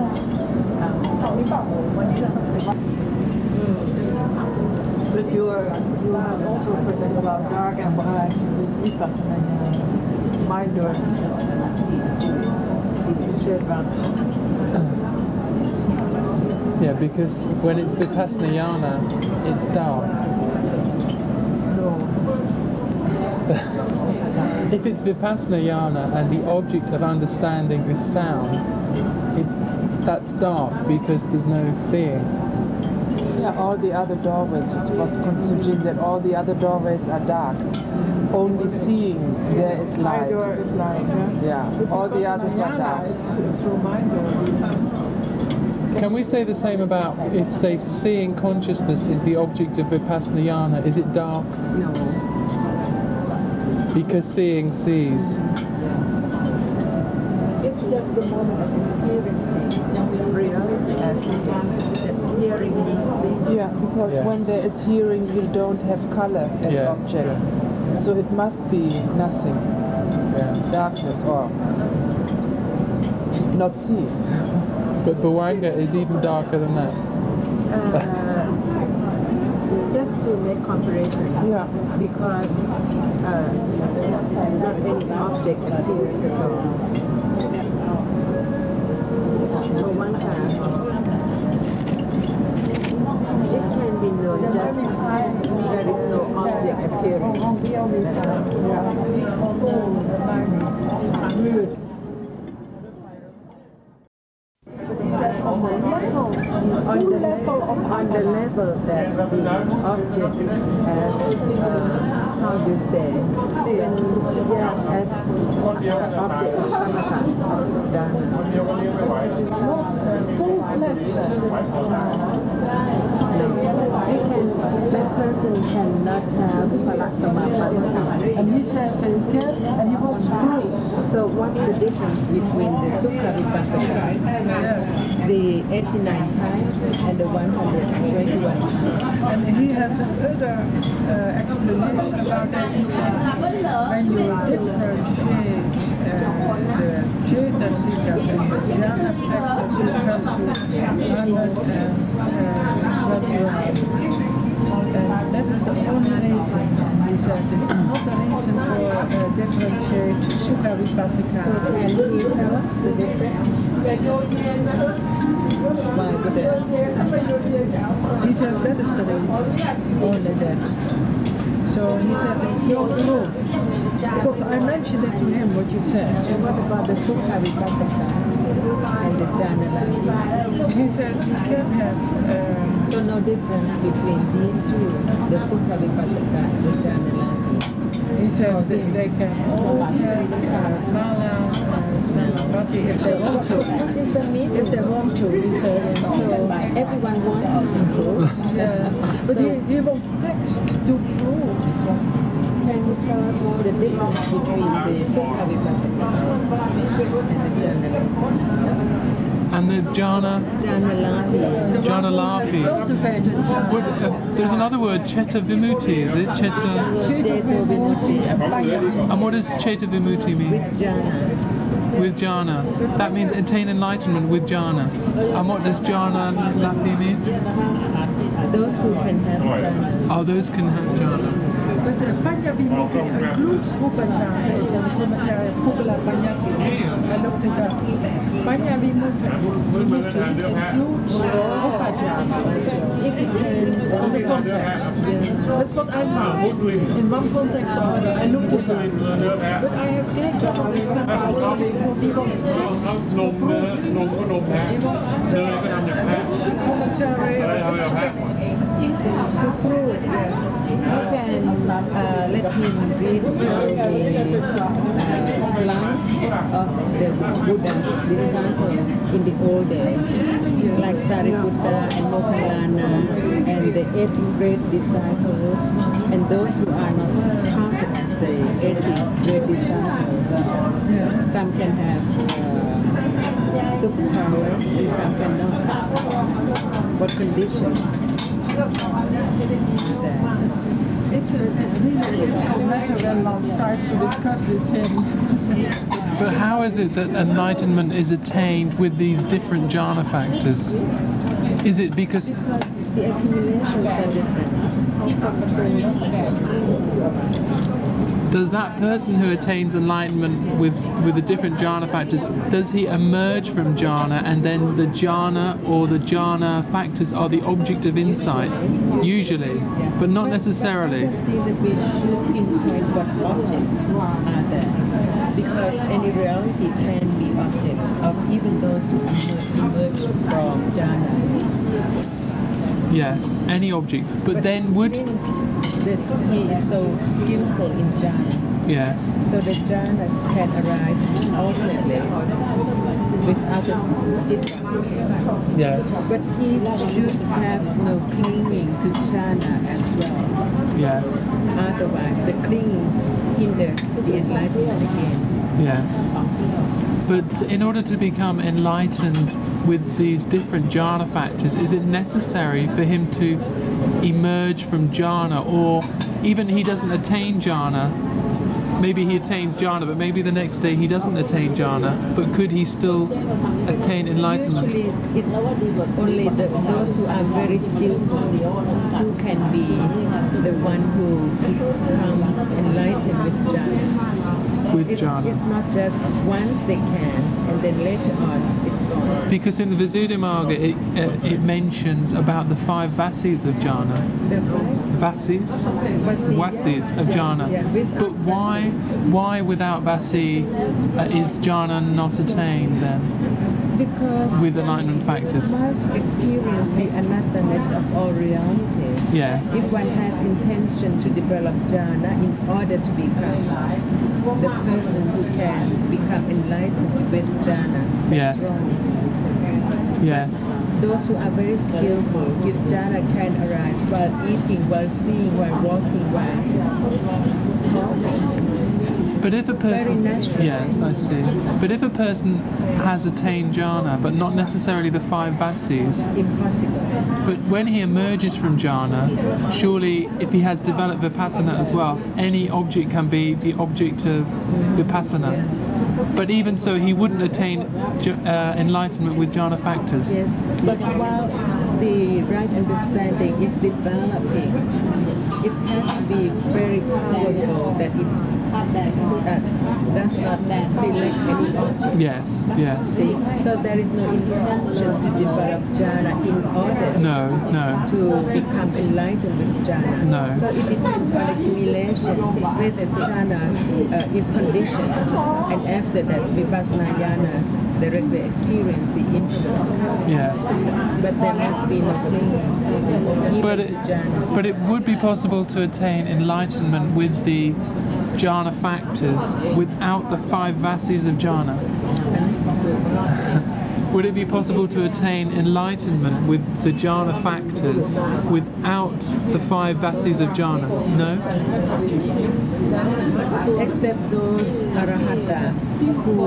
But you are you are also talking about dark and bright with Vipassana. My door. Yeah, because when it's Vipassana Jnana, it's dark. If it's Vipassana Jnana and the object of understanding is sound, it's that's dark because there's no seeing. Yeah, all the other doorways, it's what considering that all the other doorways are dark. Only seeing there is My light. door is light, yeah. Yeah, all the others are dark. It's through my door. Can we say the same about if, say, seeing consciousness is the object of Vipassana Jnana? Is it dark? No. Because seeing sees. It's just the moment of experiencing reality as it is. That hearing is seeing. Yeah, because Yeah. when there is hearing, you don't have color as Yes, object. yeah. So it must be nothing, Yeah. darkness or not see. But Bhavanga is even darker than that. Uh, just to make comparison, Yeah. because uh, not any object appears at all. Bhavanka, it can be known just there is no object appearing. That's all. On the level, on the level that the object is as, uh, how do you say, when, yeah, as uh, object of samatha, of dharma. It's not full-fledged. No, you can, that person cannot have palaksamapada. And he says that he can, and he wants proofs. So what's the difference between the Sukha Vipassana, the eighty-nine times and the one hundred twenty-one times? And he has another uh, explanation about that. He says when you differentiate uh, the Cetasikas and the jhana practice, you come to one hundred twenty-one. And that is the only reason, he says, it's not a reason for uh, differentiate Sukha Vipassana. So can you tell us the difference? Why would it? He says that is the reason, only that. So he says it's no proof. Because I mentioned it to him, what you said. And what about the Sukha Vipassana and the jhana? He says you can have... Um, So no difference between these two, the Sukha Vipassana and the jhana. he says that they can all have uh, mala, uh, samadhi if they want to. What is the meaning? If they want to, he says. So everyone wants to prove. Yeah. But So- he, he wants text to prove. Can you tell us the difference between the Sukha Vipassana and the Jhana. And the jhana, Jhana Lavi. jhana lavi. Cultivated jhana. What, uh, there's another word, Cheta Vimutti, is it? Cheta. Ceto Vimutti. And what does Cheta Vimutti mean? With jhana. With jhana. That means attain enlightenment with jhana. And what does jhana lavi mean? Those who can have jhana. Oh, those can have jhana. But uh, Panya Vimutti includes Rupa jhana. It's a commentary of Pugala Panyati. I looked it up. Panya Vimutti includes Rupa jhana. It depends on the context. That's what I found. In one context or another, I looked it up. But I have yet to understand how he wants next to prove. He wants to which commentary or which text to prove that. You can uh, let him read about the uh, life of the Buddha's disciples in the old days, like Sariputta and Moggallana and the eighty great disciples, and those who are not counted as the eighty great disciples. Some can have uh, superpower and some cannot. What conditions? It's a, it's really a difficult matter when one starts to discuss with him. But how is it that enlightenment is attained with these different jhana factors? Is it because... Because the accumulations are different. Does that person who attains enlightenment with with the different jhana factors, does he emerge from jhana and then the jhana or the jhana factors are the object of insight? Usually, but not necessarily. I think that we should pinpoint what objects are there, because any reality can be object of even those who emerge from jhana. Yes, any object. But, but then would... Since that he is so skillful in jhana, yes. so the jhana can arise alternately with other difference. Yes. But he should have no clinging to jhana as well. Yes. Otherwise, the clinging hinders the enlightenment again. Yes. But in order to become enlightened with these different jhana factors, is it necessary for him to emerge from jhana, or even he doesn't attain jhana? Maybe he attains jhana, but maybe the next day he doesn't attain jhana, but could he still attain enlightenment? Usually it is only the, those who are very skillful who can be the one who becomes enlightened with jhana. With it's, jhana. It's not just once they can, and then later on it's gone. Because in the Visuddhimagga it, uh, it mentions about the five vasis of jhana. The five? Vasis? Vasi, Vasis yes. of Yeah, jhana. yeah, without But why, why without vasi uh, is jhana not attained then? Because With enlightenment factors? one must experience the anatthaness of all realities. Yes. If one has intention to develop jhana in order to become the person who can become enlightened with jhana, that's Yes. wrong. Yes. Those who are very skillful, his jhana can arise while eating, while seeing, while walking, while talking. But if a person, Very natural. yes, I see. But if a person has attained jhana, but not necessarily the five vasis, Impossible. but when he emerges from jhana, surely if he has developed vipassana as well, any object can be the object of vipassana. But even so, he wouldn't attain j- uh, enlightenment with jhana factors. Yes, but while the right understanding is developing, it has to be very powerful that it that does not select any object. Yes, yes. See, so there is no intention to develop jhana in order No, no. to become enlightened with jhana. No. So it depends on accumulation, whether jhana uh, is conditioned, and after that vipassana jhana directly experience the influence. Yes. But there must be no clinging But even it, to jhana. but it would be possible to attain enlightenment with the jhana factors without the five vasis of jhana. Would it be possible to attain enlightenment with the jhana factors without the five vasis of jhana? No? except those arahata who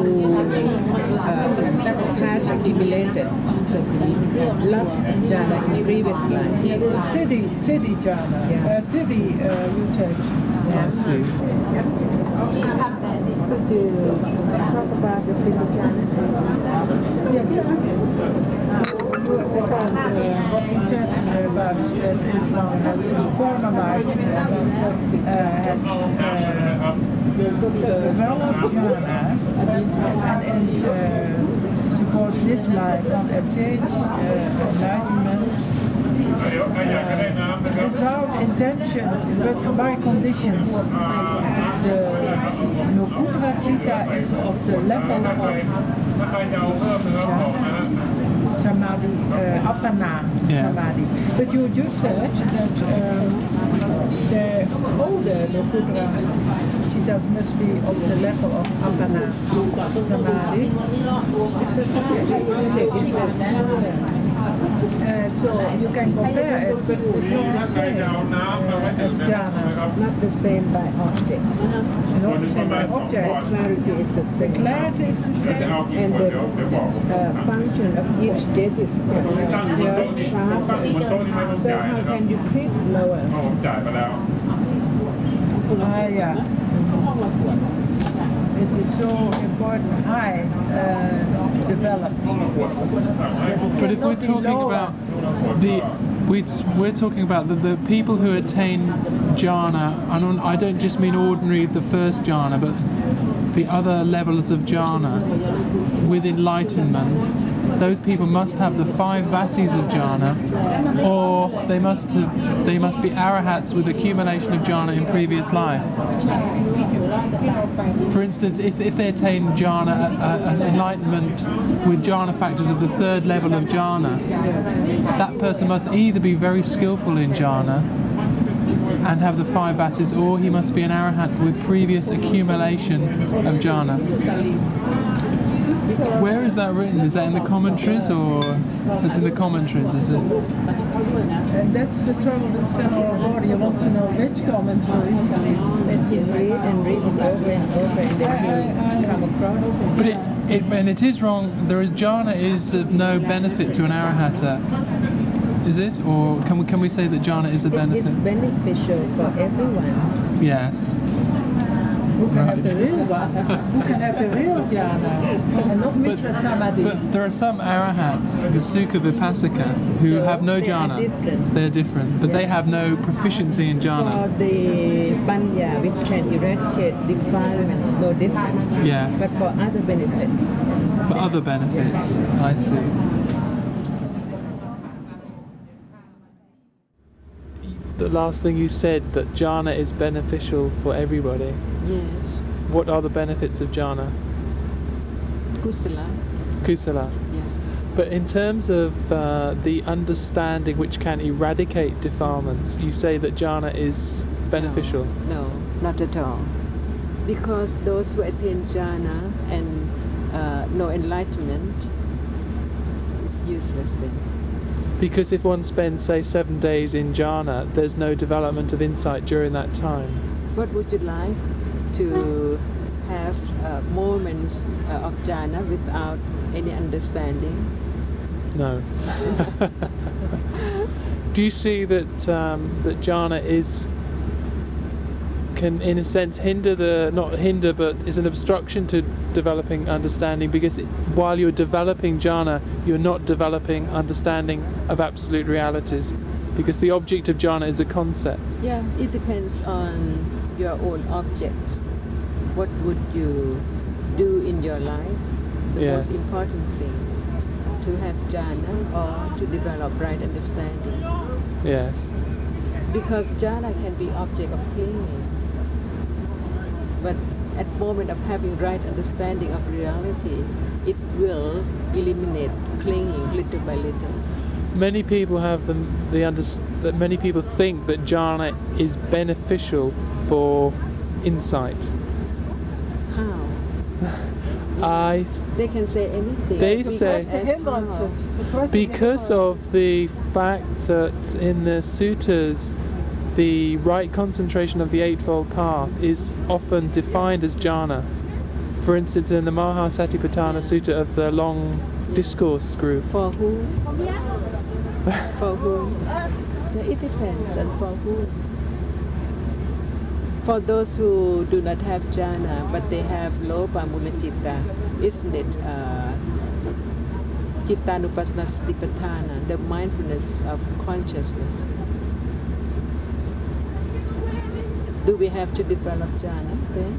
uh, has accumulated lost jhana in previous lives. Siddhi, Siddhi jhana. Yeah. Uh, Siddhi uh, usage. I see. Could you talk about the Siddhi jhana? What we said in the bus, that if one has in former lives uh, had uh, developed jhana, and in uh, suppose this life one attains uh, enlightenment, uh, without intention, but by conditions. The Lokuttara Chitta is of the level of Samadhi, uh, Appana Yeah. Samadhi. But you just said that um, the older Lokuttara Chittas must be of the level of Appana Samadhi. It's a calculated investment. Uh, so you can compare it, but it's not the same uh, as jhana. Not the same by object. Not the same by object. Clarity is the The same. clarity is the same. And the uh, function of each depth is uh, just sharp. So how can you pick lower? Ah, yeah. It is so important, high uh, developed. But if we're talking about the, we'd, we're talking about the, the people who attain jhana, and on, I don't just mean ordinary, the first jhana, but the other levels of jhana with enlightenment. Those people must have the five vasis of jhana, or they must have, they must be arahats with accumulation of jhana in previous life. For instance, if, if they attain jhana, uh, uh, enlightenment with jhana factors of the third level of jhana, that person must either be very skillful in jhana and have the five vasis, or he must be an arahat with previous accumulation of jhana. Where is that written? Is that in the commentaries, or it's in the commentaries, is it? And that's the trouble with Venerable. You want to know which commentary. That you read and read it over and over, and then you come across. But it, it, and it is wrong. There is jhana is of no benefit to an arahata, is it? Or can we can we say that jhana is a It is benefit? beneficial for everyone. Yes. Who can have the Right. real Who can have the real jhana and not mitra samadhi. But there are some arahats, the Sukha Vipassika, who So have no they are jhana. different. They're different, but they Yeah. have no proficiency in For jhana. the panya, which can eradicate defilements, no different. Yes. But for other benefit. For other benefits, I see. The last thing you said, that jhana is beneficial for everybody. Yes. What are the benefits of jhana? Kusala. Kusala. Yeah. But in terms of uh, the understanding which can eradicate defilements, you say that jhana is beneficial. No, not at all. Because those who attain jhana and uh, no enlightenment is useless then. Because if one spends, say, seven days in jhana, there's no development of insight during that time. What would you like to have uh, moments uh, of jhana without any understanding? No. Do you see that um, that jhana is can, in a sense, hinder the not hinder, but is an obstruction to developing understanding? Because it, while you're developing jhana, you're not developing understanding of absolute realities. Because the object of jhana is a concept. Yeah, it depends on your own object. What would you do in your life? The Yes. most important thing, to have jhana or to develop right understanding. Yes. Because jhana can be object of clinging. But at moment of having right understanding of reality, it will eliminate clinging little by little. Many people have the the under, that many people think that jhana is beneficial for insight. How? I They can say anything. They Because say- The as hindrances. how? The present because hindrances. of the fact that in the suttas the right concentration of the Eightfold Path is often defined as jhana. For instance, in the Mahasatipatthana Sutta of the long discourse group. For whom? For whom? Yeah, it depends on for whom. For those who do not have jhana, but they have lopa mula citta, isn't it uh, Cittanupassana Satipatthana, the mindfulness of consciousness? Do we have to develop jhana then?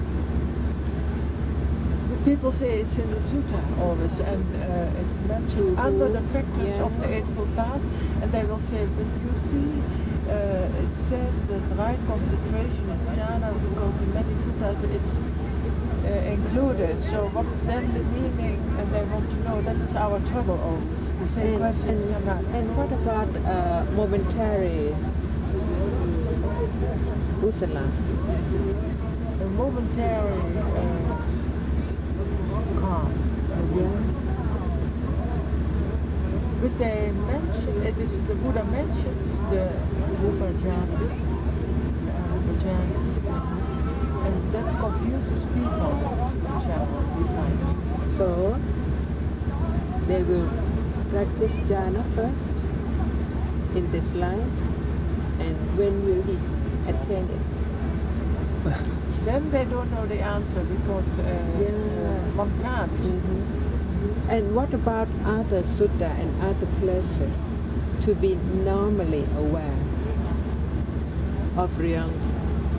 People say it's in the sutta always, and uh, it's mentioned To under who? the practice Yeah. of the Eightfold Path, and they will say, but you see, uh, it said that right concentration is jhana because in many suttas it's uh, included. So what is then the meaning? And they want to know. That is our trouble always. The same And, questions and, come up. and what about uh, momentary kusala? A momentary uh, calm. Yeah. But they mention, it is the Buddha mentions the Rupa jhanas, the Arupa jhanas, and that confuses people in general, we find. So they will practice jhana first in this life, and when will he attain it? Then they don't know the answer because uh, Yeah. uh, one can't. Mhm. And what about other sutta and other places to be normally aware of reality?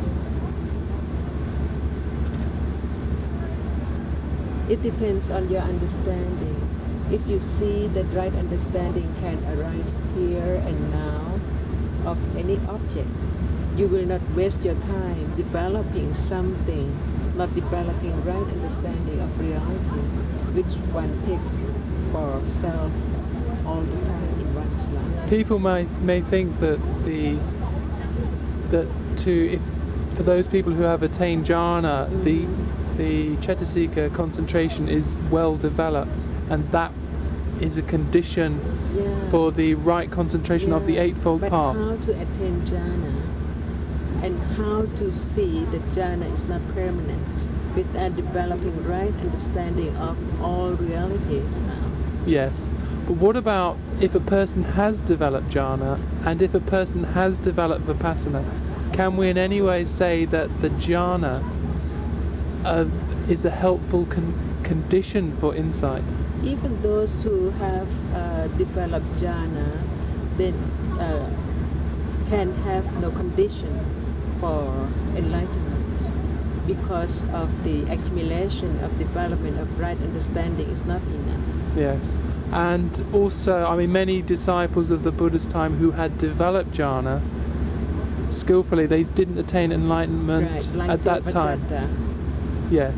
It depends on your understanding. If you see that right understanding can arise here and now of any object, you will not waste your time developing something, not developing right understanding of reality, which one takes for self all the time in one's life. People may may think that the that to if for those people who have attained jhana, Mm. the the Cetasika concentration is well developed, and that is a condition Yeah. for the right concentration of the Yeah, Eightfold but Path. how to attain jhana and how to see that jhana is not permanent without developing right understanding of all realities now. Yes. But what about if a person has developed jhana and if a person has developed vipassana? Can we in any way say that the jhana uh, is a helpful con- condition for insight? Even those who have uh, developed jhana, then uh, can have no condition for enlightenment because of the accumulation of development of right understanding is not enough. Yes. And also, I mean, many disciples of the Buddha's time who had developed jhana skillfully, they didn't attain enlightenment Right, like at that time. Devadatta. Yes.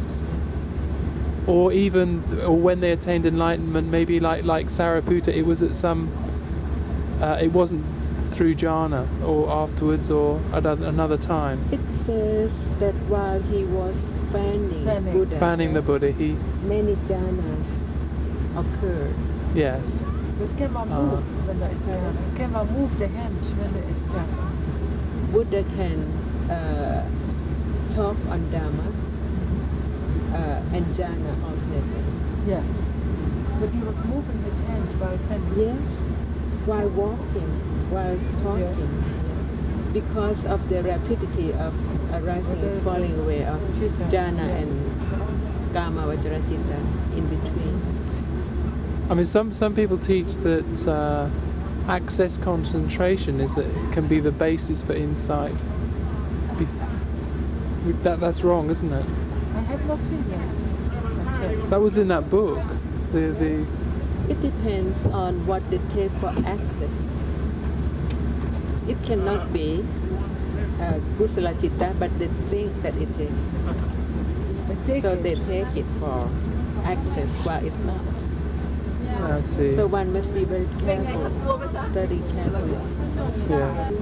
Or even, or when they attained enlightenment, maybe like like Sariputta, it was at some, uh, it wasn't through jhana or afterwards or at a- another time. It says that while he was fanning, Fanning. Buddha, Fanning the Buddha, he, many jhanas occurred. yes. But can one Uh, move when there is jhana? Can one move the hand when there is jhana? Buddha can uh, talk on Dhamma uh, and jhana alternately. Yeah. But he was moving his hand while fanning. Yes, while walking, while talking, because of the rapidity of arising and falling away of Chitta, jhana yeah. and kama vajra citta in between. I mean, some some people teach that uh, access concentration is a, can be the basis for insight. Be- that that's wrong, isn't it? I have not seen that. Access. That was in that book. The the It depends on what they take for access. It cannot be uh, kusala citta, but they think that it is. They take So it. they take it for access while it's not. I see. So one must be very careful, study carefully. Yes.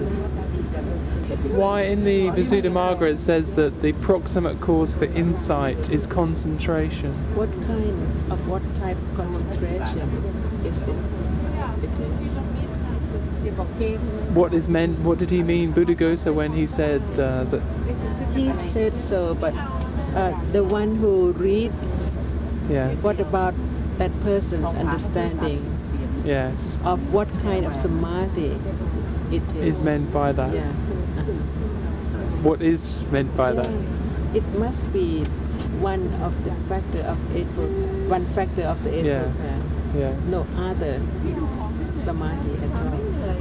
Why in the Visuddhimagga it says that the proximate cause for insight is concentration? What kind of what type of concentration is it? It is. What is meant? What did he mean, Buddhaghosa, when he said uh, that? He said so, but uh, the one who reads, Yes. what about that person's understanding Yes. of what kind of samadhi it is? Is meant by that. Yeah. What is meant by that? Yeah. It must be one of the factor of eightfold, one factor of the eightfold Yes. path. Yes. No other samadhi at all.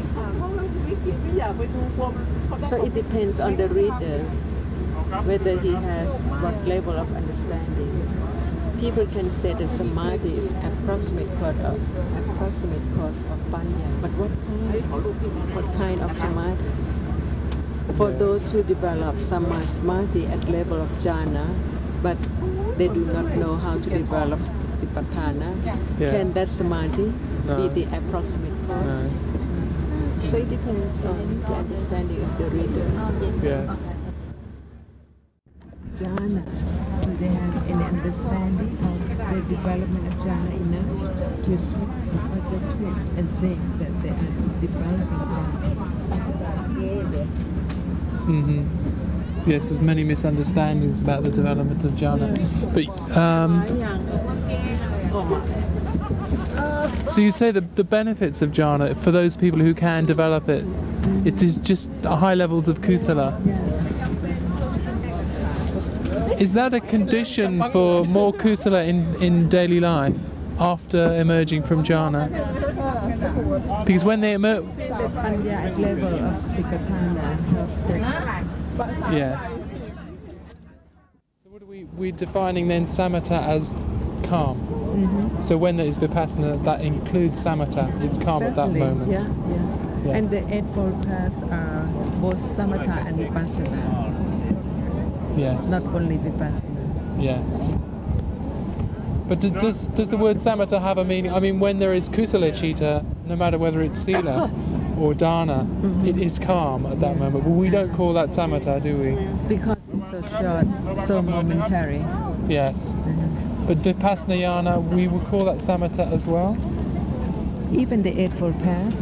So it depends on the reader whether he has what level of understanding. People can say that samadhi is approximate cause of approximate cause of panya, but what kind? What kind of samadhi? For Yes. those who develop samadhi at level of jhana, but they do not know how to develop satipatthana, Yes. can that samadhi No. be the approximate cause? No. So it depends on the understanding of the reader. Yes. Jhana, do they have any understanding of the development of jhana enough to or just sit and think that they are developing jhana? Mm-hmm. Yes, there's many misunderstandings about the development of jhana. But um, so you say that the benefits of jhana for those people who can develop it, it is just high levels of kusala. Is that a condition for more kusala in, in daily life after emerging from jhana? Because when they emerge... Panya at level of satipatthana helps them. Yes. So what are we, we're defining then samatha as calm. Mm-hmm. So when there is vipassana, that includes samatha, it's calm Certainly, at that moment. Yeah, yeah. Yeah. And the eightfold paths are both samatha and vipassana, Yes. not only vipassana. Yes. But does, does does the word samatha have a meaning? I mean, when there is kusala chitta, no matter whether it's sila or dana, Mm-hmm. it is calm at that moment. But we don't call that samatha, do we? Because it's so short, so momentary. Yes. Mhm. But vipassana jnana, we would call that samatha as well? Even the eightfold path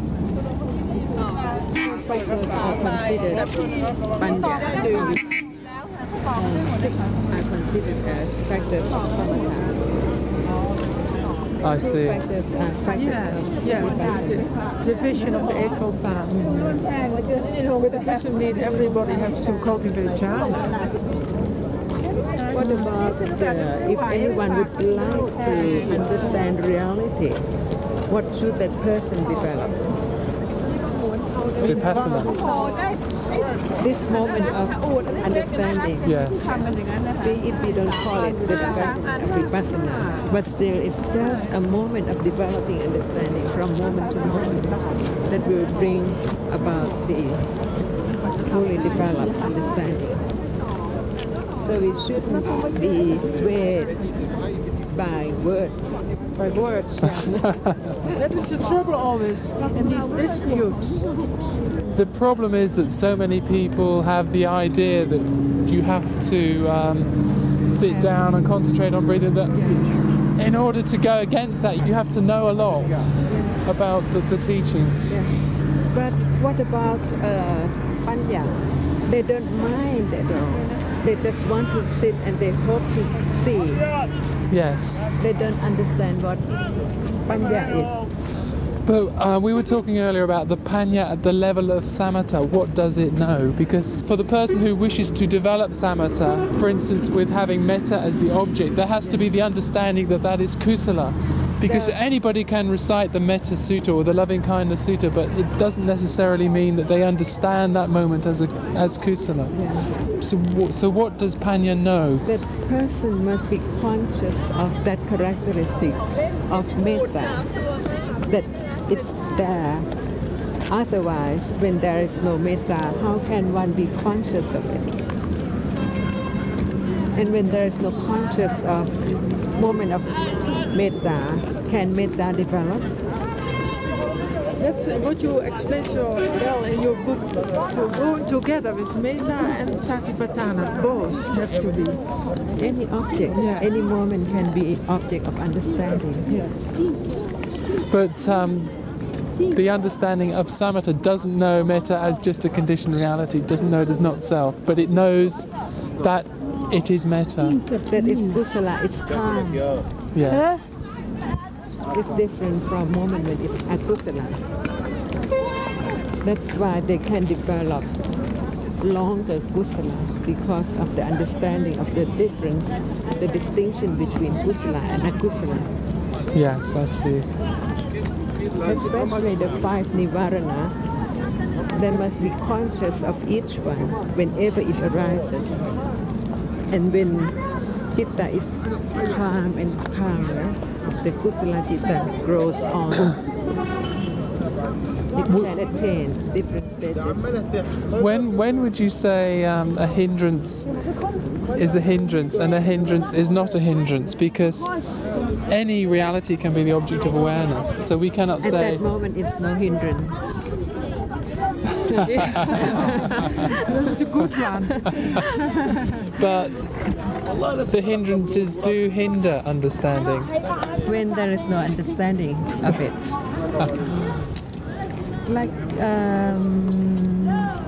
factors are considered panya. Um, six are considered as factors of samatha. I Two see. factors are factors Yes, of yeah, vipassana. the division of the Eightfold Path. But it doesn't mean everybody has to cultivate jhana. What about uh, if anyone would like to understand reality, what should that person develop? Vipassana. This moment of understanding. Yes. See, if we don't call it the development of vipassana, but still it's just a moment of developing understanding from moment to moment that will bring about the fully developed understanding. So we shouldn't be swayed by words. By words, yeah. That is the trouble always in these disputes. The problem is that so many people have the idea that you have to um, sit down and concentrate on breathing. That in order to go against that, you have to know a lot about the, the teachings. Yeah. But what about uh, panya? They don't mind at all. They just want to sit and they hope to see. Yes. They don't understand what panya is. But uh, we were talking earlier about the panya at the level of samatha. What does it know? Because for the person who wishes to develop samatha, for instance, with having metta as the object, there has to be the understanding that that is kusala. Because Yeah. anybody can recite the Metta Sutta or the Loving Kindness Sutta, but it doesn't necessarily mean that they understand that moment as a as kusala. Yeah. So, wh- so what does panya know? The person must be conscious of that characteristic of metta, that it's there. Otherwise, when there is no metta, how can one be conscious of it? And when there is no conscious of moment of metta, can metta develop? That's what you explain so well in your book. To go together with metta and satipatthana, both have to be. Any object, Yeah. any moment can be object of understanding. Yeah. But um, the understanding of samatha doesn't know metta as just a conditioned reality, doesn't know it as not self, but it knows that it is metta. That is kusala, it's calm. Yeah. It's different from moment when it's akusala. That's why they can develop longer kusala, because of the understanding of the difference, the distinction between kusala and akusala. Yes, I see. Especially the five nivarana, they must be conscious of each one whenever it arises. And when citta is calm and calmer, the kusala citta grows on. It can attain different stages. When when would you say um, a hindrance is a hindrance and a hindrance is not a hindrance? Because any reality can be the object of awareness, so we cannot At say... that moment, it's no hindrance. That's a good one. But the hindrances do hinder understanding. When there is no understanding of it. Like um,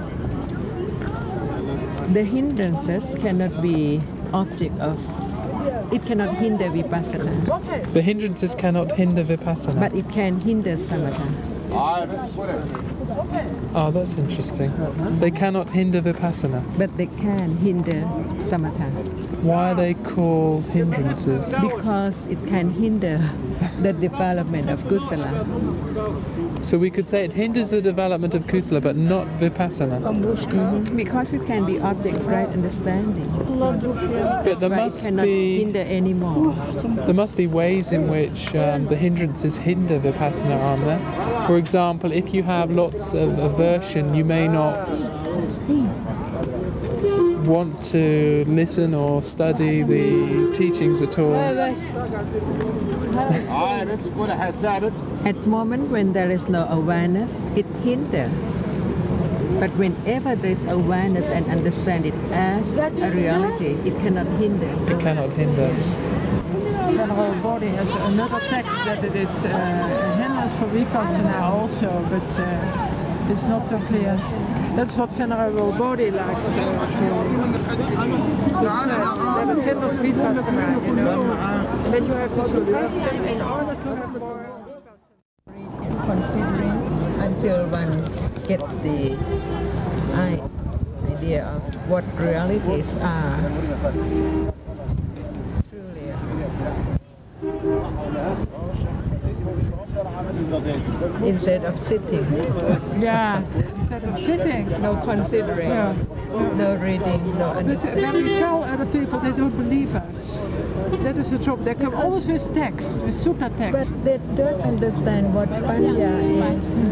the hindrances cannot be object of, it cannot hinder vipassana, The hindrances cannot hinder vipassana. but it can hinder samatha. Oh, that's interesting. They cannot hinder vipassana. But they can hinder samatha Why are they called hindrances? because it can hinder the development of kusala. So we could say it hinders the development of kusala, but not vipassana. Mhm. Because it can be object of right understanding. But there But it must cannot be hinder anymore. there must be ways in which um, the hindrances hinder vipassana, aren't there? For example, if you have lots of aversion, you may not want to listen or study the teachings at all. At the moment when there is no awareness, it hinders. But whenever there is awareness and understand it as a reality, it cannot hinder. It cannot hinder. Venerable Bodhi has another text that it is uh, a hindrance for vipassana also, but uh, it's not so clear. That's what Venerable Bodhi likes uh, to, to stress, that it hinders vipassana, you know, that you have to suppress them in order to have more vipassana. Considering until one gets the idea of what realities are. Truly. Instead of sitting, Yeah, instead of sitting. no considering, Yeah. no reading, no But when understanding. we tell other people, they don't believe us. That is the trouble. They come always with text, with super But text. they don't understand what panya is.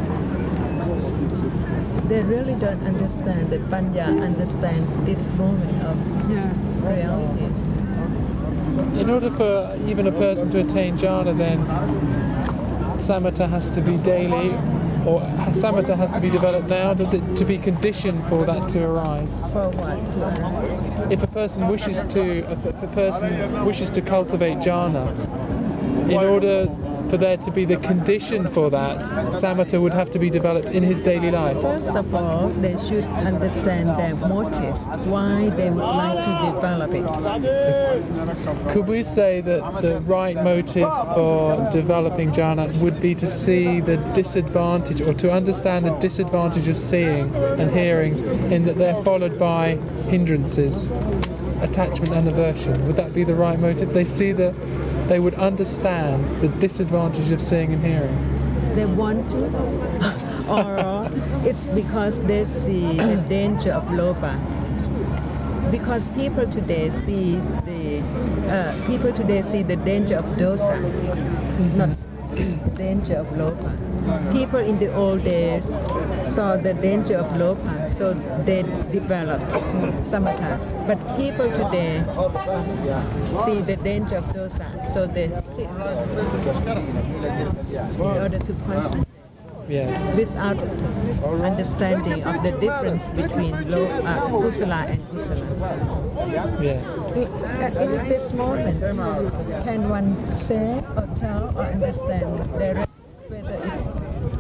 They really don't understand that panya understands this moment of Yeah. realities. In order for even a person to attain jhana, then samatha has to be daily, or samatha has to be developed now. Does it to be conditioned for that to arise? For what? To arise. If a person wishes to, if a person wishes to cultivate jhana, in order for there to be the condition for that, samatha would have to be developed in his daily life. First of all, they should understand their motive, why they would like to develop it. Could we say that the right motive for developing jhana would be to see the disadvantage, or to understand the disadvantage of seeing and hearing, in that they're followed by hindrances, attachment and aversion? Would that be the right motive? They see that they would understand the disadvantage of seeing and hearing. They want to, or it's because they see the danger of lopa. Because people today see the uh, people today see the danger of dosa, not the danger of lopa. People in the old days saw the danger of lopa, so they developed samatha. But people today see the danger of dosa, so they sit in order to concentrate. Yes. Without understanding of the difference between lo, uh, kusala and kusala. Yes. In this moment, can one say or tell or understand the, whether it's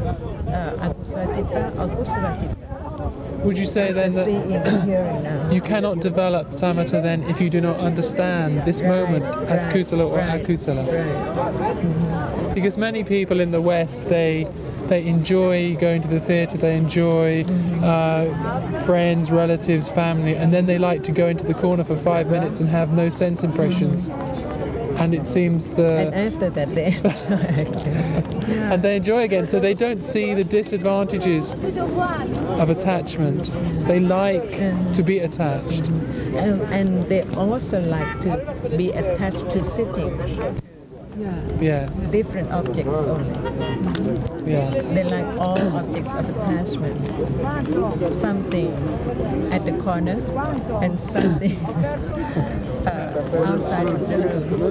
uh, akusala citta or kusala citta. Would you say then that Seeing and hearing now. you cannot develop samatha then if you do not understand this Right, moment as right, kusala or right, akusala? Right. Because many people in the West, they they enjoy going to the theatre, they enjoy uh, friends, relatives, family, and then they like to go into the corner for five minutes and have no sense impressions. And it seems the And after that they and they enjoy again, so they don't see the disadvantages of attachment. They like to be attached. and, and they also like to be attached to sitting, Yeah. Yes, different objects only. yes. They like all objects of attachment. Something at the corner and something uh, outside of the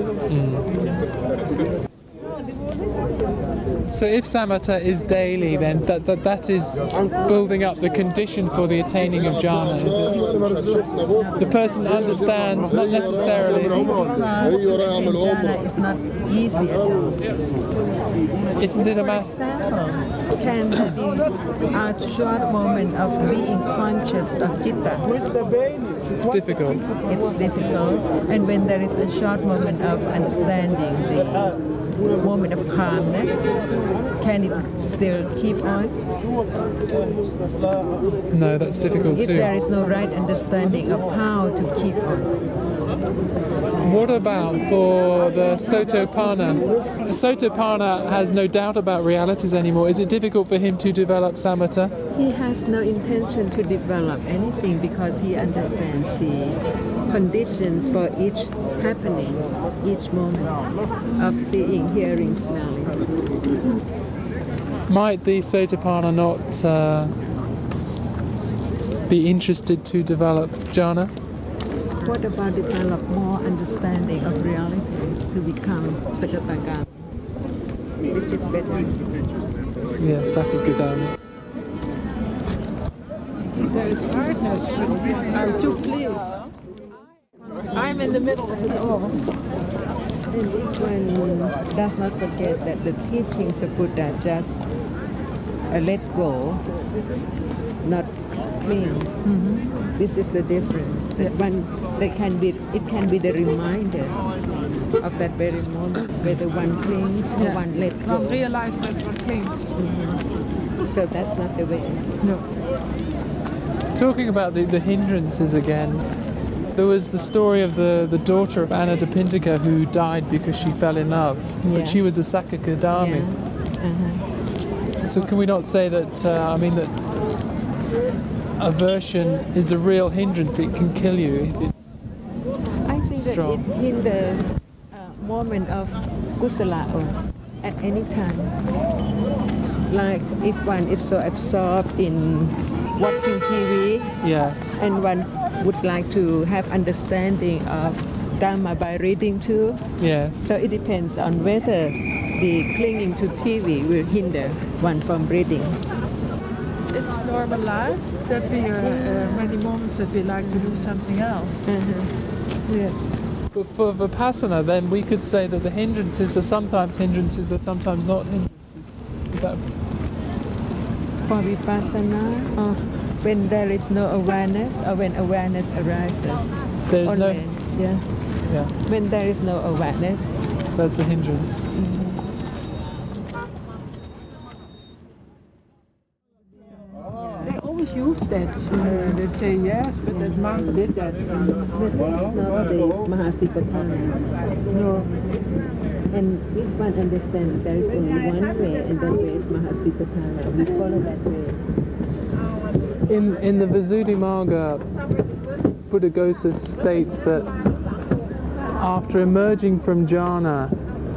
room. So if samatha is daily, then that, that that is building up the condition for the attaining of jhana, is it? The person understands, not necessarily. Because jhana is not easy at all. Isn't it a For matter? example, can there be a short moment of being conscious of citta? It's difficult. It's difficult, and when there is a short moment of understanding, the moment of calmness, can it still keep on? No, that's difficult If there too. is no right understanding of how to keep on. What about for the Sotapanna? The Sotapanna has no doubt about realities anymore. Is it difficult for him to develop samatha? He has no intention to develop anything because he understands the conditions for each happening, each moment of seeing, hearing, smelling. Might the Sotapanna not uh, be interested to develop jhana? What about develop more understanding of realities to become Sakatagami, which is better? Yeah, Sakakadami. There is hardness, but I'm too pleased. I'm in the middle of it all. And if one does not forget that the teachings of Buddha just uh, let go, not cling. Mm-hmm. This is the difference. That one, they can be, it can be the reminder of that very moment, whether one clings or Yeah. one let go. One realize that one clings. Mhm. So that's not the way. No. Talking about the, the hindrances again, there was the story of the, the daughter of Anathapindika who died because she fell in love, Yeah. but she was a Sakakadami. Yeah. Uh-huh. So can we not say that, uh, I mean, that aversion is a real hindrance? It can kill you if it's I think strong. that it hinders a moment of kusala at any time. Like if one is so absorbed in watching T V Yes. and one would like to have understanding of Dhamma by reading too. Yes. So it depends on whether the clinging to T V will hinder one from reading. It's normal life that we are uh, many moments that we like to do something else. Uh-huh. Yes. But for Vipassana, then we could say that the hindrances are sometimes hindrances, they're sometimes not hindrances. Would that For Vipassana, or when there is no awareness or when awareness arises. There's no, Only, yeah. yeah, When there is no awareness. that's a hindrance. They always use that. Uh, they say yes, but that monk did that. And Nowadays, Mahasatipatthana. no, And if one understands there is only one way, and that way is Mahasatipatthana, we follow that way. In in the Visuddhimagga, Buddhaghosa states that after emerging from jhana,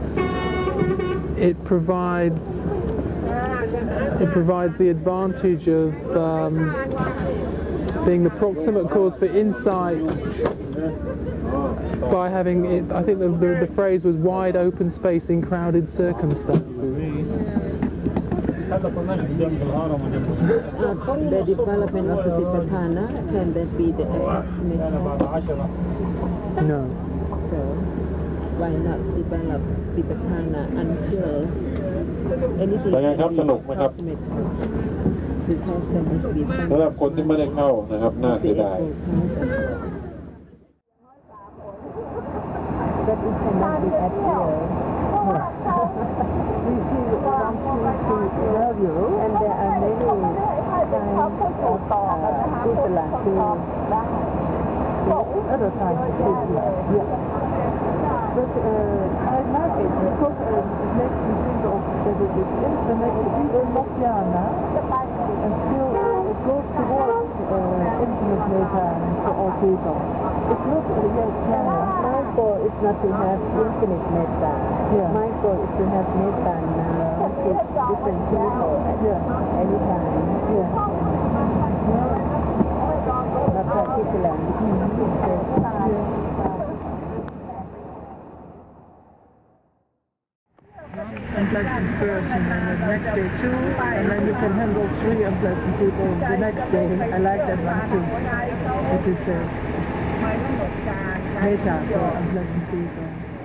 it provides it provides the advantage of um, being the proximate cause for insight by having it. I think the, the the phrase was wide open space in crowded circumstances. Uh, the development of Satipatthana, can that be the approximate? No. So, why not develop Satipatthana until anything เป็นไงครับสนุกไหมครับ because there must be some สำหรับคนที่ไม่ได้เข้านะครับน่าเสียดาย But it cannot be at will. We see something to love you, and there are many kinds of uh, Kusala to other kinds of Kusala. Yeah. But uh, I like it because uh, it makes me think of that it is infinite, even Mokyana, and still it goes towards uh, infinite metta for all people. It's not uh, yet Jnana. My goal is not to have infinite metta. Yeah. My goal is to have metta now with different people at yeah. any time. Yeah. Not particular. Mm-hmm. Unpleasant person, and the next day too, and then you can handle three unpleasant people the next day. I like that one too. It is a metta for unpleasant people.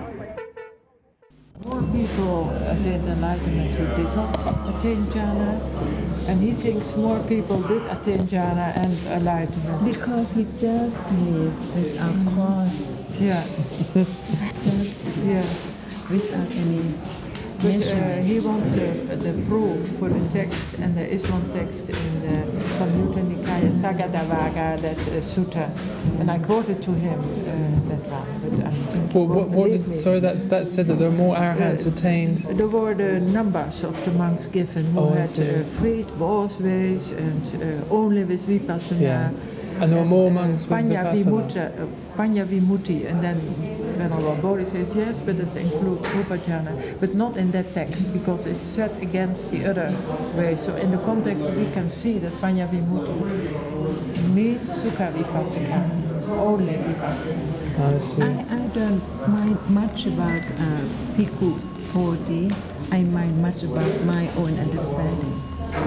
More people attained enlightenment who did not attain jhana, and he thinks more people did attain jhana and enlightenment. Because he just lived without cause. Yeah. Just Yeah. without any But uh, he wants uh, the proof for the text, and there is one text in the Samyutta Nikaya Sagadavagga, that uh, sutta, and I quoted to him uh, that one, but I think he Well, won't what, what believe did, me. sorry, that's, that said that there are more arahants Uh, attained. There were the numbers of the monks given who Oh, I had see. uh, freed both ways and uh, only with vipassana. Yes. And there were more monks with Panya Vipassana. Vimutti, uh, Panya Vimutti, and then Venerable Bodhi says yes, but this includes Upajjhana, but not in that text because it's set against the other way. So in the context we can see that Panya Vimutti means Sukha Vipassana, only Vipassana. I see. I, I don't mind much about uh, Bhikkhu Bodhi. I mind much about my own understanding.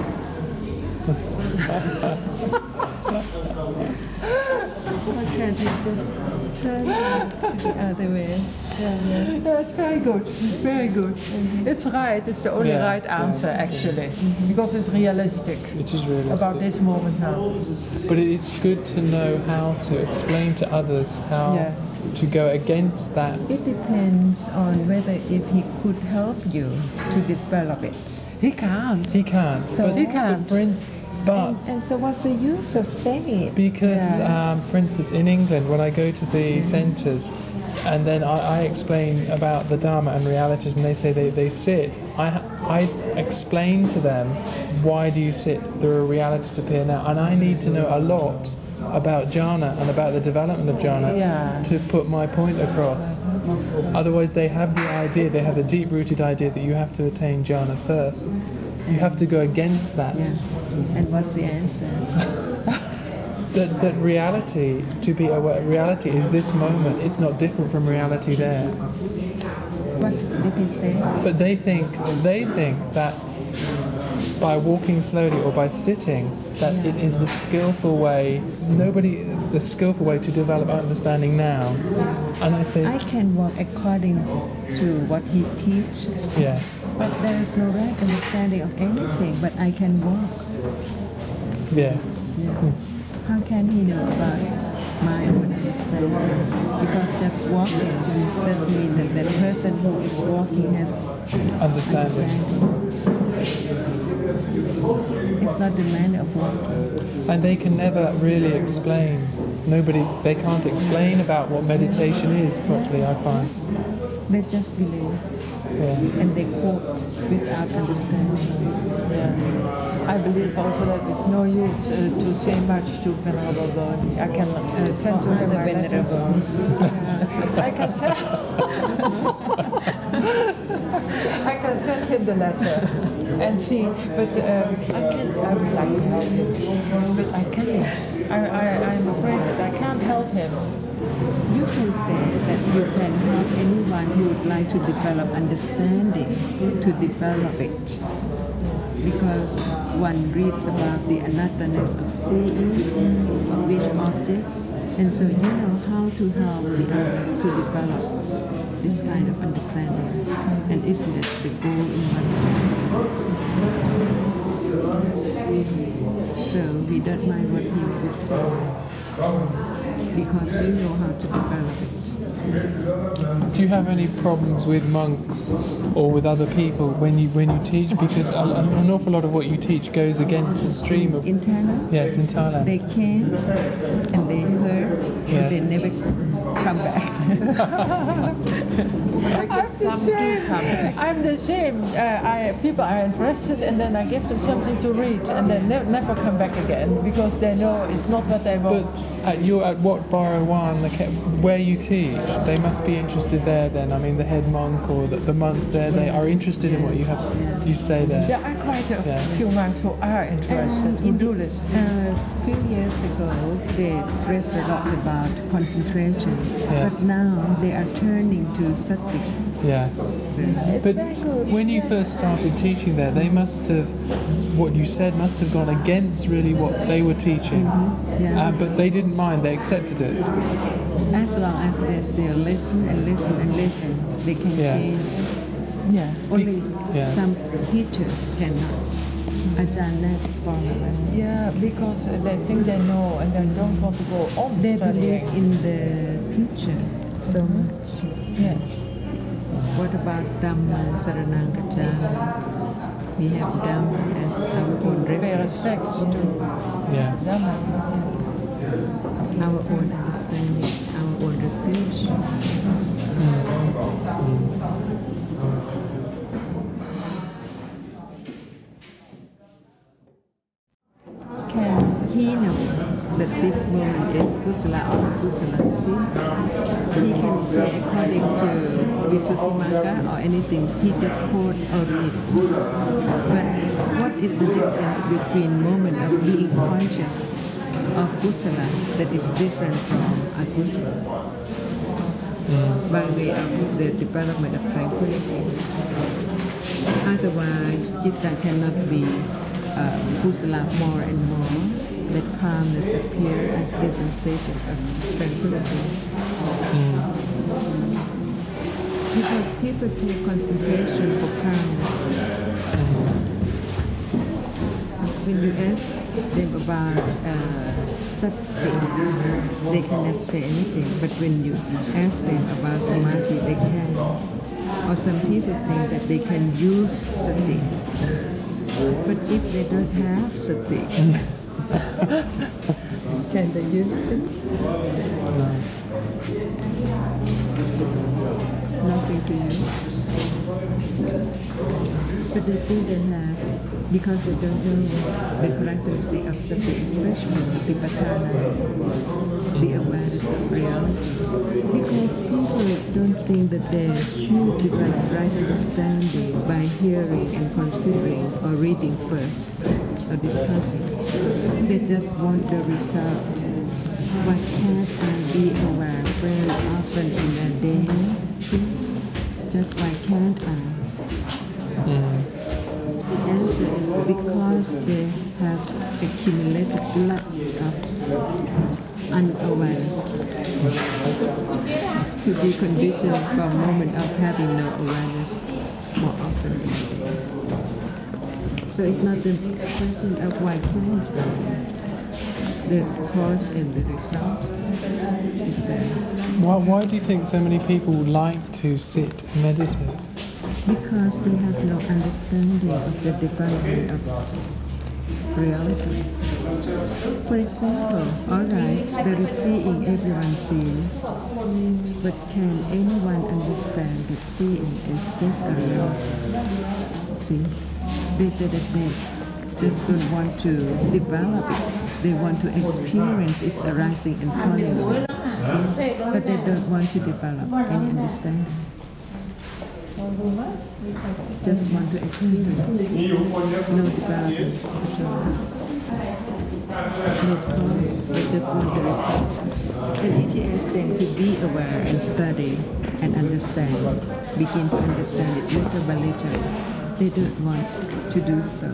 Why can't you just turn it to the other way? Yeah, yeah. That's very good, very good. It's right, it's the only Yeah, right yeah. answer actually, because it's realistic It is realistic. about this moment now. But it's good to know how to explain to others how Yeah. to go against that. It depends on whether if he could help you to develop it. He can't. He can't. So- but, He can't. But, for instance, but And so what's the use of saying it? because, Yeah. um, for instance, in England, when I go to the centres, and then I, I explain about the Dharma and realities, and they say they, they sit, I, I explain to them, why do you sit? There are realities appear now. And I need to know a lot about jhana and about the development of jhana Yeah. to put my point across. Otherwise, they have the idea, they have the deep-rooted idea that you have to attain jhana first. You have to go against that. Yeah. And what's the answer? That, that reality, to be aware, reality is this moment. It's not different from reality there. What did he say? But they think, they think that by walking slowly or by sitting, that it is the skillful way, nobody, the skillful way to develop understanding now. And I say, I can walk according to what he teaches. yes, But there is no right understanding of anything, but I can walk. yes. Yeah. How can he know about my own understanding? Because just walking doesn't mean that the person who is walking has Understanding. It's not the manner of walking. And they can never really explain. Nobody, they can't explain about what meditation is properly, I find. They just believe Yeah. and they quote without understanding. Yeah. I believe also that it's no use uh, to say much to Venerable Bodhi. I can uh, send to him The my letters. venerable. Yeah. I can send. I can send him the letter and see, but um, I can. I would like to help him, but I can't. I, I, I'm afraid that I can't help him. You can say that you can help anyone who would like to develop understanding to develop it. Because one reads about the anattanness of seeing which object, and so you know how to help the others to develop this kind of understanding. And isn't it the goal in one's life? So we don't mind what he would say, because we know how to develop it. Do you have any problems with monks or with other people when you when you teach? Because a, an awful lot of what you teach goes against the stream of... In Thailand? Yes, in Thailand. They came and they heard, Yes. and they never come back. I'm the same. I'm the same. Uh, I people are interested, and then I give them something to read, and they ne- never come back again because they know it's not what they But want. at your at Wat Barawan, like, where you teach, they must be interested there then. I mean, the head monk or the, the monks there, they are interested in what you have you say there. There are quite a Yeah. few monks who are interested, who do this. A few years ago, they stressed a lot about concentration, Yes. but now they are turning to sati. Yes. So, But very good. when you first started teaching there, they must have, what you said must have gone against really what they were teaching. yeah. Uh, but they didn't mind, they accepted it. as long as they still listen and listen and listen, they can Yes. change. Yeah. Only Yeah. some teachers cannot. Ajahn Naps formula. Yeah, because uh, they think they know and they don't want to go on They studying. believe in the teacher so much. Yeah. What about Dhamma Saranang Gacchami? We have Dhamma as our own Pay reference, respect to Yes. Dhamma. our own understanding, our own refuge. Can he know that this moment is kusala or kusala? See, he can say according to Visuddhimagga or anything. He just quote or read. But what is the difference between moment of being conscious of kusala that is different from akusala? By way of the development of tranquility. Otherwise, citta cannot be uh, kusala more and more. That calmness appear as different stages of tranquility. Because people take concentration for calmness. When you ask them about uh, something, they cannot say anything. But when you ask them about samadhi, they can. Or some people think that they can use sati. But if they don't have sati, can they use it? Nothing to use. But they think they have, because they don't know the characteristic of sati, especially satipatthana, the awareness of reality. Because people don't think that they should develop right understanding by hearing and considering or reading first or discussing. They just want the result. Why can't I be aware very often in a day? See? Just why can't I? The answer is because they have accumulated lots of unawareness to be conditions for a moment of having no awareness more often. So it's not the question of why can't I. The cause and the result is there. Why, why do you think so many people like to sit and meditate? Because they have no understanding of the development of reality. For example, alright, there is seeing, everyone sees, but can anyone understand that seeing is just a reality? See, they say that they just don't want to develop it. They want to experience its arising and falling away. See? But they don't want to develop any understanding. Just want to experience. No development at all. No cause, they just want the result. And if you ask them to be aware and study and understand, begin to understand it little by little, they don't want to do so.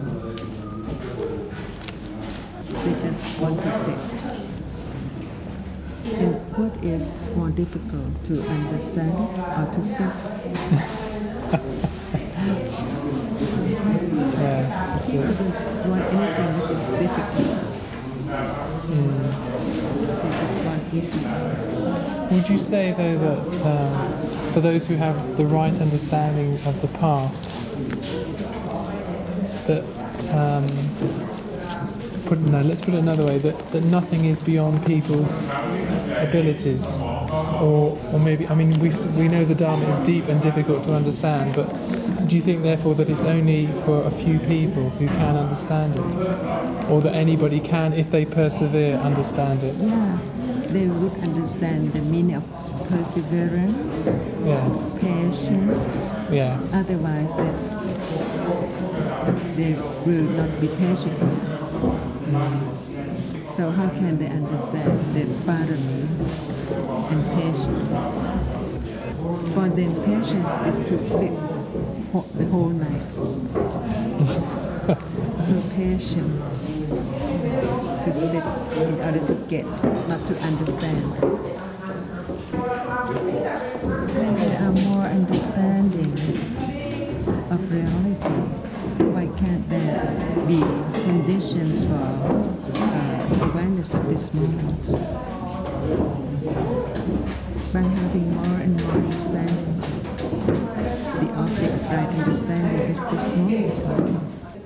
They just want to sit. And What is more difficult, to understand or to accept? Yes, to see. People don't want anything which is difficult. Mm. They just want easy. Would you say, though, that um, for those who have the right understanding of the path, that um, put no, let's put it another way, that, that nothing is beyond people's abilities, or or maybe I mean we we know the Dharma is deep and difficult to understand, but do you think therefore that it's only for a few people who can understand it, or that anybody can, if they persevere, understand it? Yeah, they would understand the meaning of perseverance, Yes. patience. Yes. Otherwise, they, they will not be patient. So how can they understand the parami and patience? For them, patience is to sit ho- the whole night. So patient to sit in order to get, not to understand. When there are more understanding of reality, why can't there be conditions for uh, awareness of this moment? By having more and more understanding, the object of right understanding is this moment.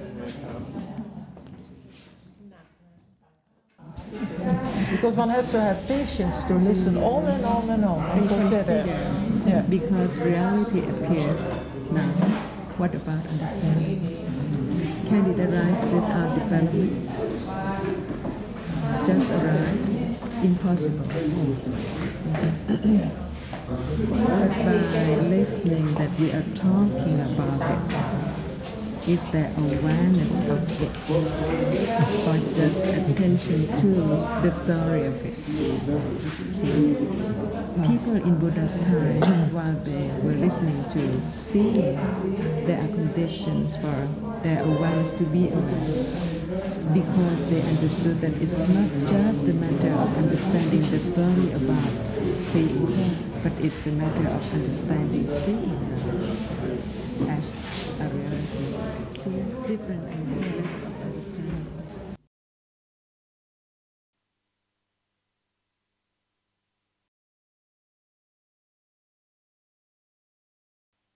Because one has to have patience to listen on and on and on and consider. Yeah. Because reality appears now. What about understanding? Can it arise without development? Just arise? Impossible. But by listening that we are talking about it, is there awareness of it? Or just attention to the story of it? See, people in Buddha's time, while they were listening to seeing, there are conditions for their awareness to be aware. Because they understood that it's not just a matter of understanding the story about seeing, but it's the matter of understanding seeing as a reality. See, different and